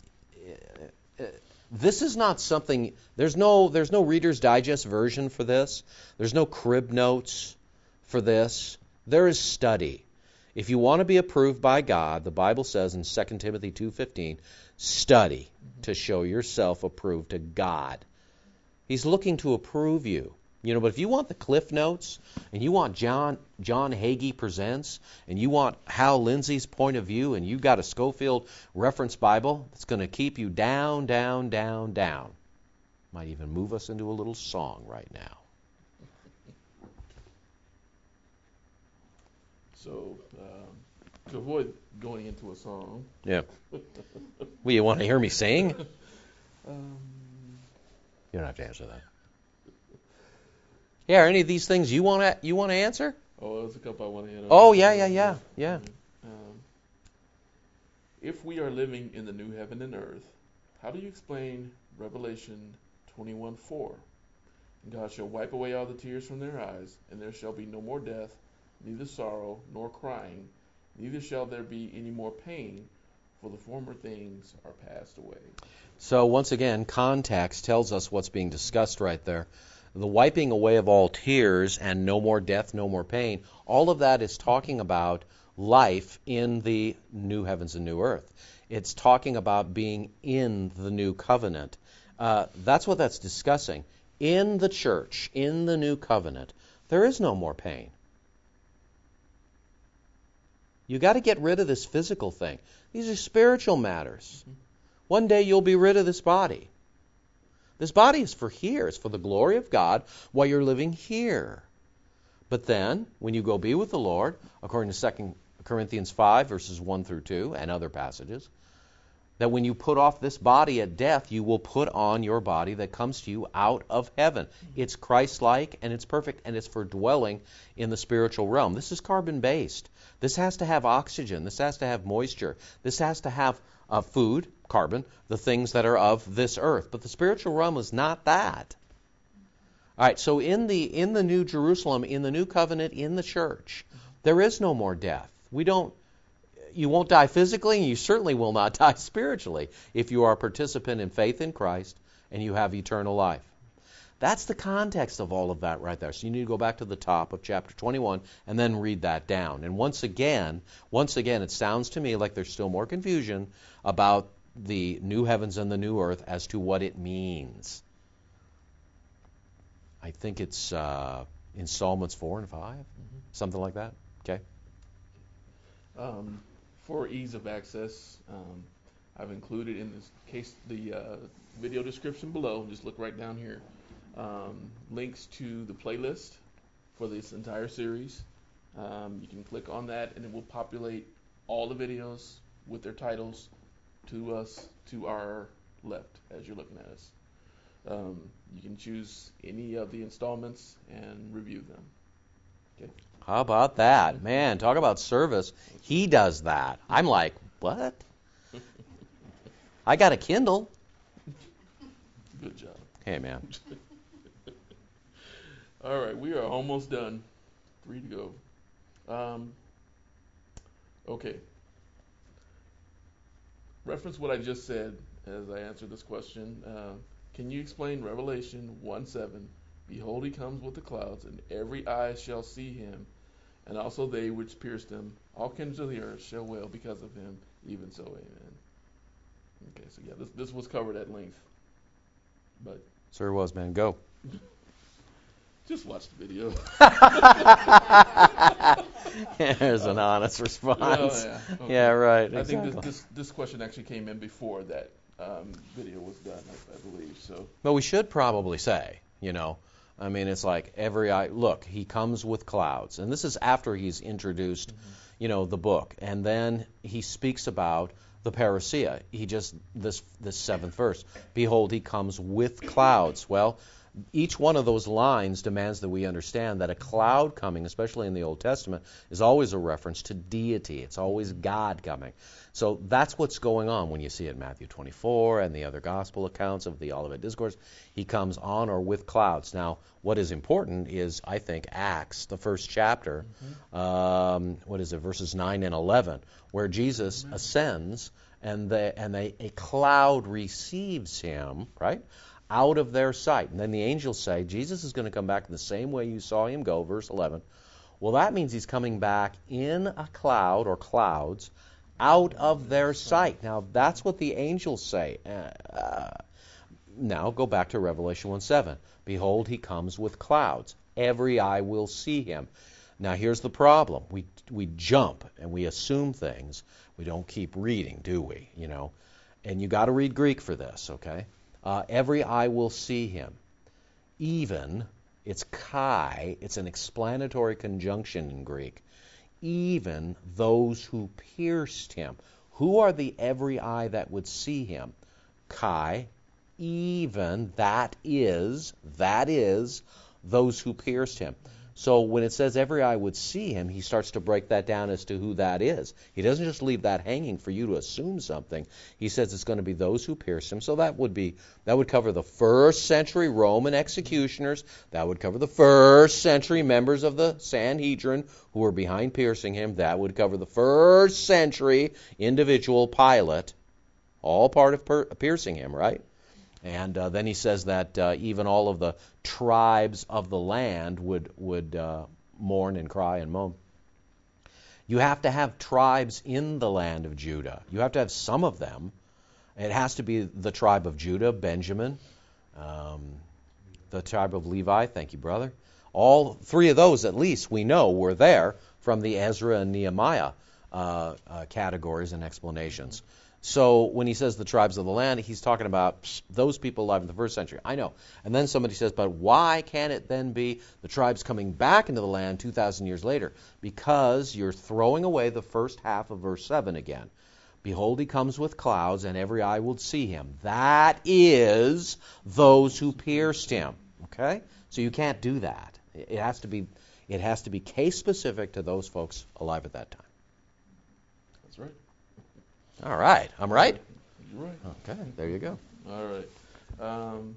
this is not something, there's no, there's no Reader's Digest version for this. There's no crib notes for this. There is study. If you want to be approved by God, the Bible says in Second Timothy two fifteen, study to show yourself approved to God. He's looking to approve you. You know, but if you want the Cliff Notes, and you want John John Hagee Presents, and you want Hal Lindsey's point of view, and you've got a Schofield Reference Bible that's going to keep you down, down, down, down. Might even move us into a little song right now. So, um, to avoid going into a song. Yeah. Well, you want to hear me sing? um, You don't have to answer that. Yeah, are any of these things you want to you want to answer? Oh, there's a couple I want to answer. Oh, yeah, yeah, yeah, yeah. Um, if we are living in the new heaven and earth, how do you explain Revelation twenty-one four? God shall wipe away all the tears from their eyes, and there shall be no more death, neither sorrow nor crying, neither shall there be any more pain, for the former things are passed away. So once again, context tells us what's being discussed right there. The wiping away of all tears and no more death, no more pain, all of that is talking about life in the new heavens and new earth. It's talking about being in the new covenant. Uh, that's what that's discussing. In the church, in the new covenant, there is no more pain. You got to get rid of this physical thing. These are spiritual matters. Mm-hmm. One day you'll be rid of this body. This body is for here. It's for the glory of God while you're living here. But then, when you go be with the Lord, according to Second Corinthians five, verses one through two, and other passages, that when you put off this body at death, you will put on your body that comes to you out of heaven. It's Christ-like, and it's perfect, and it's for dwelling in the spiritual realm. This is carbon-based. This has to have oxygen. This has to have moisture. This has to have uh, food, carbon, the things that are of this earth. But the spiritual realm is not that. All right, so in the in the New Jerusalem, in the New Covenant, in the church, there is no more death. We don't. You won't die physically, and you certainly will not die spiritually if you are a participant in faith in Christ and you have eternal life. That's the context of all of that right there. So you need to go back to the top of chapter twenty-one and then read that down. And once again, once again, it sounds to me like there's still more confusion about the new heavens and the new earth as to what it means. I think it's uh, installments four and five, mm-hmm. something like that. Okay. Um, for ease of access, um, I've included in this case the uh, video description below. Just look right down here. Um, links to the playlist for this entire series. Um, you can click on that, and it will populate all the videos with their titles to us to our left as you're looking at us. Um, you can choose any of the installments and review them. Okay. How about that? Man, talk about service. He does that. I'm like, what? I got a Kindle. Good job. Hey, man. All right, we are almost done. Three to go. Um, okay. Reference what I just said as I answered this question. Uh, can you explain Revelation one seven? Behold, he comes with the clouds, and every eye shall see him, and also they which pierced him. All kings of the earth shall wail because of him. Even so, amen. Okay, so yeah, this this was covered at length. But sure was, man. Go. Just watch the video. There's an honest response. Oh, yeah. Okay. Yeah, right. I exactly. think this, this this question actually came in before that um, video was done, I, I believe. So. But we should probably say, you know, I mean, it's like every eye. Look, he comes with clouds, and this is after he's introduced, mm-hmm. you know, the book, and then he speaks about the parousia. He just this this seventh verse. Behold, he comes with clouds. Well, each one of those lines demands that we understand that a cloud coming, especially in the Old Testament, is always a reference to deity. It's always God coming. So that's what's going on when you see it in Matthew twenty-four and the other gospel accounts of the Olivet Discourse. He comes on or with clouds. Now, what is important is, I think, Acts, the first chapter, mm-hmm. um, what is it, verses nine and eleven, where Jesus mm-hmm. ascends and, they, and they, a cloud receives him, right? Out of their sight. And then the angels say, Jesus is going to come back in the same way you saw him go, verse eleven. Well, that means he's coming back in a cloud or clouds out of their sight. Now, that's what the angels say. Uh, now, go back to Revelation one seven. Behold, he comes with clouds. Every eye will see him. Now, here's the problem. We we jump and we assume things. We don't keep reading, do we? You know, and you got to read Greek for this, okay? Uh, every eye will see him. Even, it's kai, it's an explanatory conjunction in Greek. Even those who pierced him. Who are the every eye that would see him? Kai, even, that is, that is, those who pierced him. So when it says every eye would see him, he starts to break that down as to who that is. He doesn't just leave that hanging for you to assume something. He says it's going to be those who pierced him. So that would be that would cover the first century Roman executioners. That would cover the first century members of the Sanhedrin who were behind piercing him. That would cover the first century individual Pilate, all part of per- piercing him, right? And uh, then he says that uh, even all of the tribes of the land would would uh, mourn and cry and moan. You have to have tribes in the land of Judah. You have to have some of them. It has to be the tribe of Judah, Benjamin, um, the tribe of Levi. Thank you, brother. All three of those, at least, we know were there from the Ezra and Nehemiah uh, uh, categories and explanations. So when he says the tribes of the land, he's talking about psh, those people alive in the first century. I know. And then somebody says, but why can't it then be the tribes coming back into the land two thousand years later? Because you're throwing away the first half of verse seven again. Behold, he comes with clouds, and every eye will see him. That is those who pierced him. Okay? So you can't do that. It has to be, it has to be case specific to those folks alive at that time. That's right. All right. I'm right? You're right. Okay, there you go. All right. Um,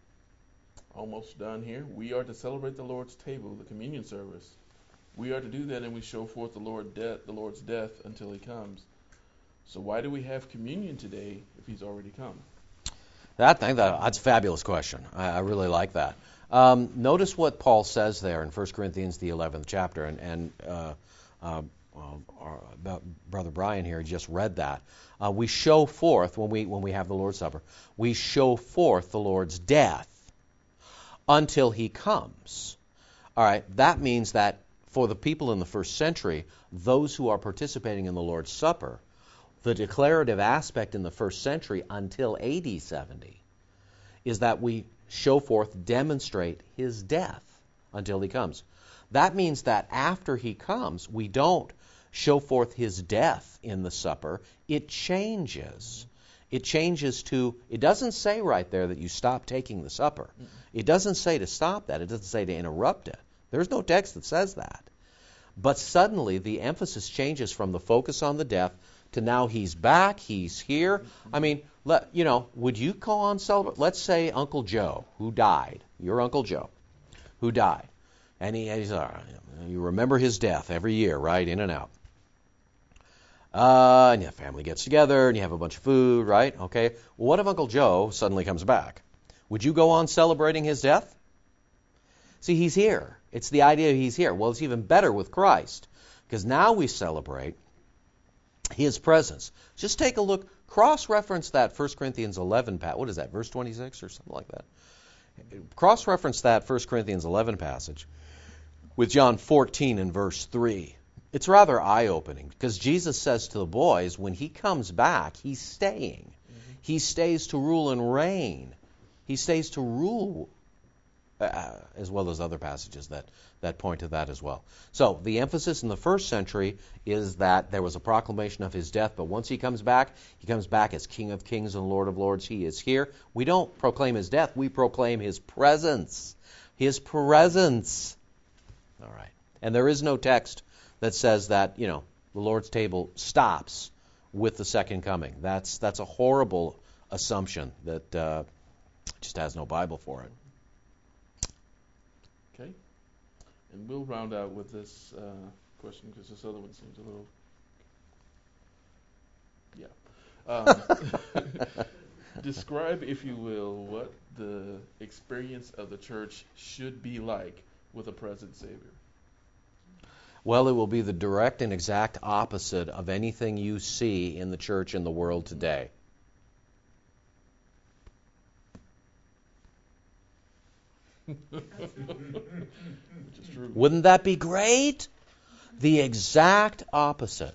almost done here. We are to celebrate the Lord's table, the communion service. We are to do that, and we show forth the Lord de- the Lord's death until he comes. So why do we have communion today if he's already come? That thing, that, that's a fabulous question. I, I really like that. Um, notice what Paul says there in First Corinthians, the eleventh chapter, and, and uh, uh, Uh, our, uh, Brother Brian here just read that. Uh, we show forth, when we when we have the Lord's Supper, we show forth the Lord's death until he comes. All right, that means that for the people in the first century, those who are participating in the Lord's Supper, the declarative aspect in the first century until A D seventy is that we show forth, demonstrate his death until he comes. That means that after he comes, we don't show forth his death in the supper. It changes. It changes to, it doesn't say right there that you stop taking the supper. It doesn't say to stop that. It doesn't say to interrupt it. There's no text that says that. But suddenly the emphasis changes from the focus on the death to now he's back, he's here. I mean, let, you know, would you go on celebrate? Let's say Uncle Joe, who died, your Uncle Joe, who died. And he, he's, uh, you remember his death every year, right, in and out. Uh, and your family gets together, and you have a bunch of food, right? Okay. Well, what if Uncle Joe suddenly comes back? Would you go on celebrating his death? See, he's here. It's the idea he's here. Well, it's even better with Christ, because now we celebrate his presence. Just take a look. Cross-reference that First Corinthians eleven, what is that, verse twenty-six or something like that? Cross-reference that First Corinthians eleven passage with John fourteen and verse three. It's rather eye-opening because Jesus says to the boys, when he comes back, he's staying. Mm-hmm. He stays to rule and reign. He stays to rule, uh, as well as other passages that, that point to that as well. So the emphasis in the first century is that there was a proclamation of his death, but once he comes back, he comes back as King of Kings and Lord of Lords. He is here. We don't proclaim his death. We proclaim his presence. His presence. All right. And there is no text that says that, you know, the Lord's table stops with the second coming. That's that's a horrible assumption that uh, just has no Bible for it. Okay. And we'll round out with this uh, question because this other one seems a little... Yeah. Um, describe, if you will, what the experience of the church should be like with a present Savior. Well, it will be the direct and exact opposite of anything you see in the church in the world today. Which is true. Wouldn't that be great? The exact opposite.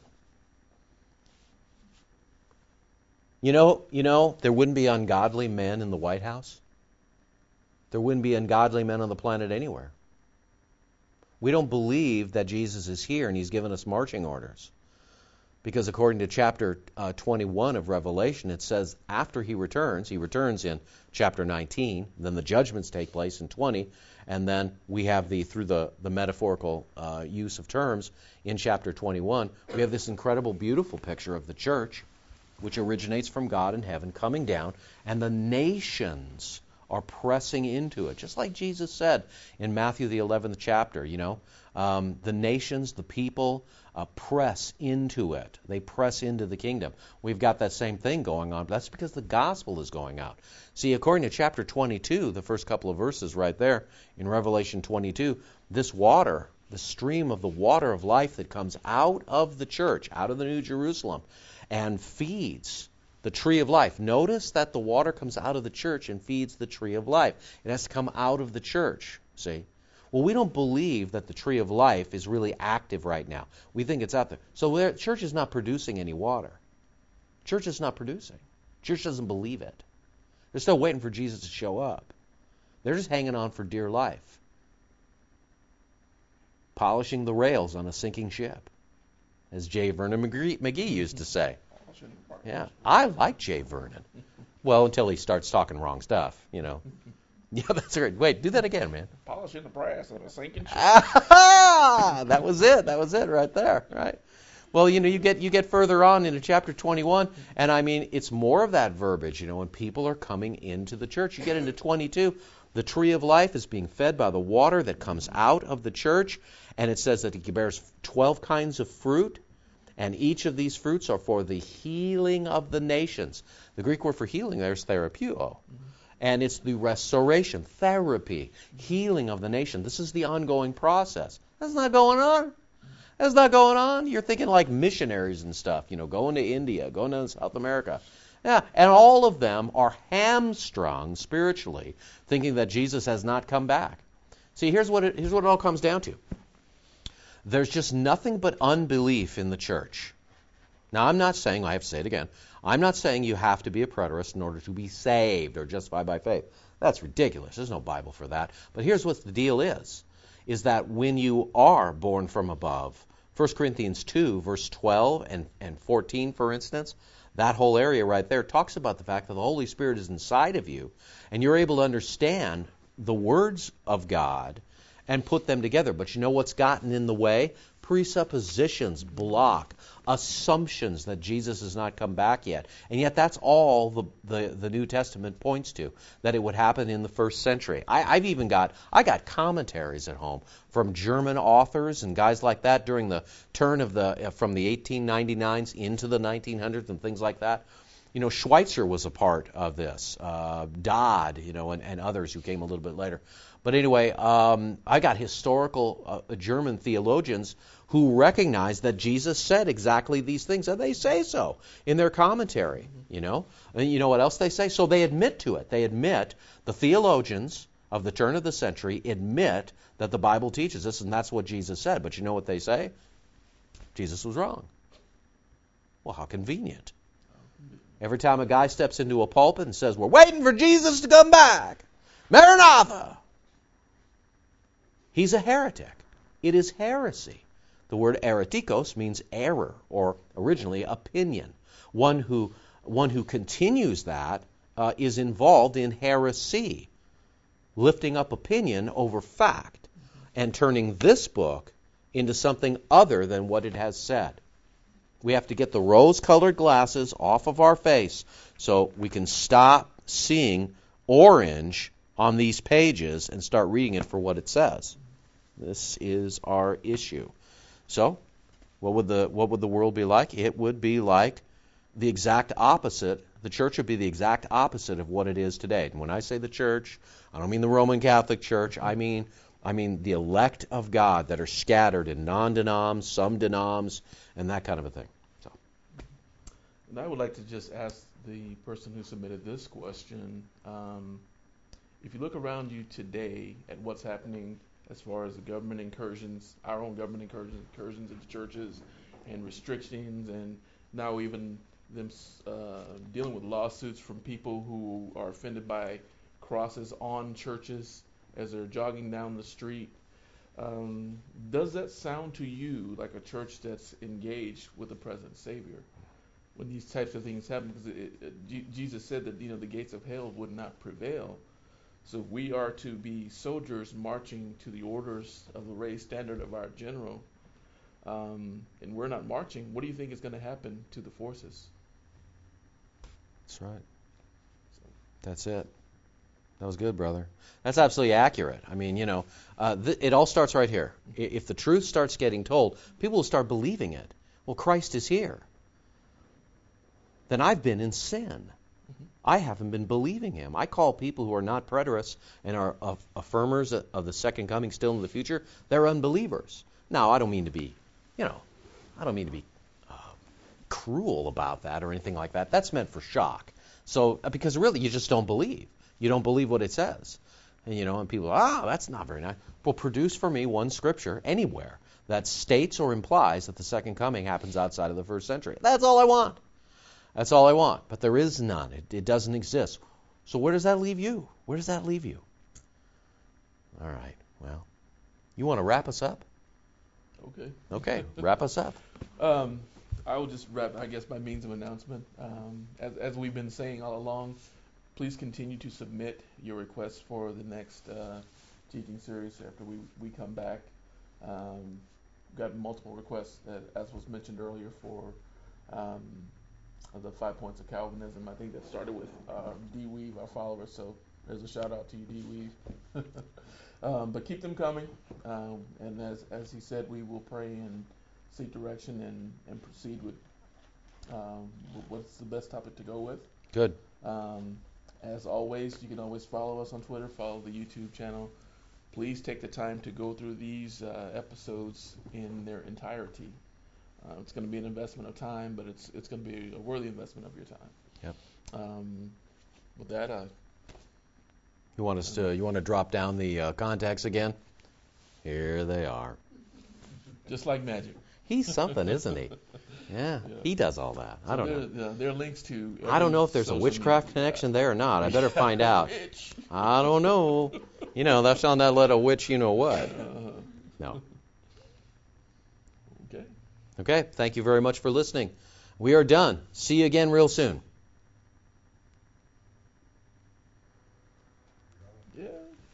You know, you know, there wouldn't be ungodly men in the White House. There wouldn't be ungodly men on the planet anywhere. We don't believe that Jesus is here and he's given us marching orders. Because according to chapter uh, twenty-one of Revelation, it says after he returns, he returns in chapter nineteen, then the judgments take place in twenty, and then we have the, through the, the metaphorical uh, use of terms, in chapter twenty-one, we have this incredible, beautiful picture of the church, which originates from God in heaven, coming down, and the nations are pressing into it. Just like Jesus said in Matthew the eleventh chapter, you know, um, the nations, the people, uh, press into it. They press into the kingdom. We've got that same thing going on. But that's because the gospel is going out. See, according to chapter twenty-two, the first couple of verses right there in Revelation twenty-two, this water, the stream of the water of life that comes out of the church, out of the New Jerusalem, and feeds the tree of life. Notice that the water comes out of the church and feeds the tree of life. It has to come out of the church, see? Well, we don't believe that the tree of life is really active right now. We think it's out there. So the church is not producing any water. Church is not producing. Church doesn't believe it. They're still waiting for Jesus to show up. They're just hanging on for dear life. Polishing the rails on a sinking ship, as J. Vernon McGee, McGee used to say. Yeah, I like J. Vernon. Well, until he starts talking wrong stuff, you know. Yeah, that's right. Wait, do that again, man. Polishing the brass on a sinking ship. Ah, that was it. That was it right there, right? Well, you know, you get you get further on into chapter twenty-one, and I mean, it's more of that verbiage, you know, when people are coming into the church. You get into twenty-two, the tree of life is being fed by the water that comes out of the church, and it says that he bears twelve kinds of fruit. And each of these fruits are for the healing of the nations. The Greek word for healing there is therapeuo. Mm-hmm. And it's the restoration, therapy, healing of the nation. This is the ongoing process. That's not going on. That's not going on. You're thinking like missionaries and stuff, you know, going to India, going to South America. Yeah, and all of them are hamstrung spiritually, thinking that Jesus has not come back. See, here's what it, here's what it all comes down to. There's just nothing but unbelief in the church. Now, I'm not saying, I have to say it again, I'm not saying you have to be a preterist in order to be saved or justified by faith. That's ridiculous. There's no Bible for that. But here's what the deal is, is that when you are born from above, First Corinthians two, verse twelve and, and fourteen, for instance, that whole area right there talks about the fact that the Holy Spirit is inside of you, and you're able to understand the words of God and put them together. But you know what's gotten in the way? Presuppositions block assumptions that Jesus has not come back yet. And yet that's all the, the, the New Testament points to, that it would happen in the first century. I, I've even got, I got commentaries at home from German authors and guys like that during the turn of the, uh, from the eighteen ninety-nines into the nineteen hundreds and things like that. You know, Schweitzer was a part of this, uh, Dodd, you know, and, and others who came a little bit later. But anyway, um, I got historical uh, German theologians who recognize that Jesus said exactly these things, and they say so in their commentary, you know. And you know what else they say? So they admit to it. They admit, the theologians of the turn of the century admit that the Bible teaches this, and that's what Jesus said. But you know what they say? Jesus was wrong. Well, how convenient. Every time a guy steps into a pulpit and says, we're waiting for Jesus to come back, Maranatha, he's a heretic. It is heresy. The word heretikos means error, or originally opinion. One who one who continues that uh, is involved in heresy, lifting up opinion over fact, and turning this book into something other than what it has said. We have to get the rose-colored glasses off of our face so we can stop seeing orange on these pages and start reading it for what it says. This is our issue. So, what would the what would the world be like? It would be like the exact opposite. The church would be the exact opposite of what it is today. And when I say the church, I don't mean the Roman Catholic Church. I mean I mean the elect of God that are scattered in non-denoms, some denoms, and that kind of a thing. So, and I would like to just ask the person who submitted this question, um, if you look around you today at what's happening as far as the government incursions, our own government incursions, incursions into churches and restrictions, and now even them uh, dealing with lawsuits from people who are offended by crosses on churches as they're jogging down the street. Um, does that sound to you like a church that's engaged with the present Savior when these types of things happen? Because it, it, G- Jesus said that you know the gates of hell would not prevail. So if we are to be soldiers marching to the orders of the raised standard of our general, um, and we're not marching, what do you think is going to happen to the forces? That's right. That's it. That was good, brother. That's absolutely accurate. I mean, you know, uh, th- it all starts right here. I- If the truth starts getting told, people will start believing it. Well, Christ is here. Then I've been in sin. I haven't been believing him. I call people who are not preterists and are aff- affirmers of the second coming still in the future, they're unbelievers. Now, I don't mean to be, you know, I don't mean to be uh, cruel about that or anything like that. That's meant for shock. So, uh, because really, you just don't believe. You don't believe what it says. And, you know, and people, ah, that's not very nice. Well, produce for me one scripture anywhere that states or implies that the second coming happens outside of the first century. That's all I want. That's all I want. But there is none. It, it doesn't exist. So where does that leave you? Where does that leave you? All right. Well, you want to wrap us up? Okay. Okay. Wrap us up. Um, I will just wrap, I guess, by means of announcement. Um, as, as we've been saying all along, please continue to submit your requests for the next uh, teaching series after we, we come back. Um, got multiple requests, that, as was mentioned earlier, for um, the five points of Calvinism. I think that started with uh, D. Weave, our follower, so there's a shout out to you, D. Weave. um, but keep them coming, um, and as, as he said, we will pray and seek direction and, and proceed with um, what's the best topic to go with. Good. Um, as always, you can always follow us on Twitter, follow the YouTube channel. Please take the time to go through these uh, episodes in their entirety. Uh, it's going to be an investment of time, but it's it's going to be a worthy investment of your time. Yep. Um, with that, uh, You want us to? You want to drop down the uh, contacts again? Here they are. just like magic. He's something, isn't he? Yeah, Yeah. he does all that. So I don't there, know. yeah, there are links to. I don't know if there's a social witchcraft media. connection there or not. I better find out. Witch. I don't know. You know, that's on that let a witch, you know what. Uh, No. okay. Okay, thank you very much for listening. We are done. See you again real soon. Yeah.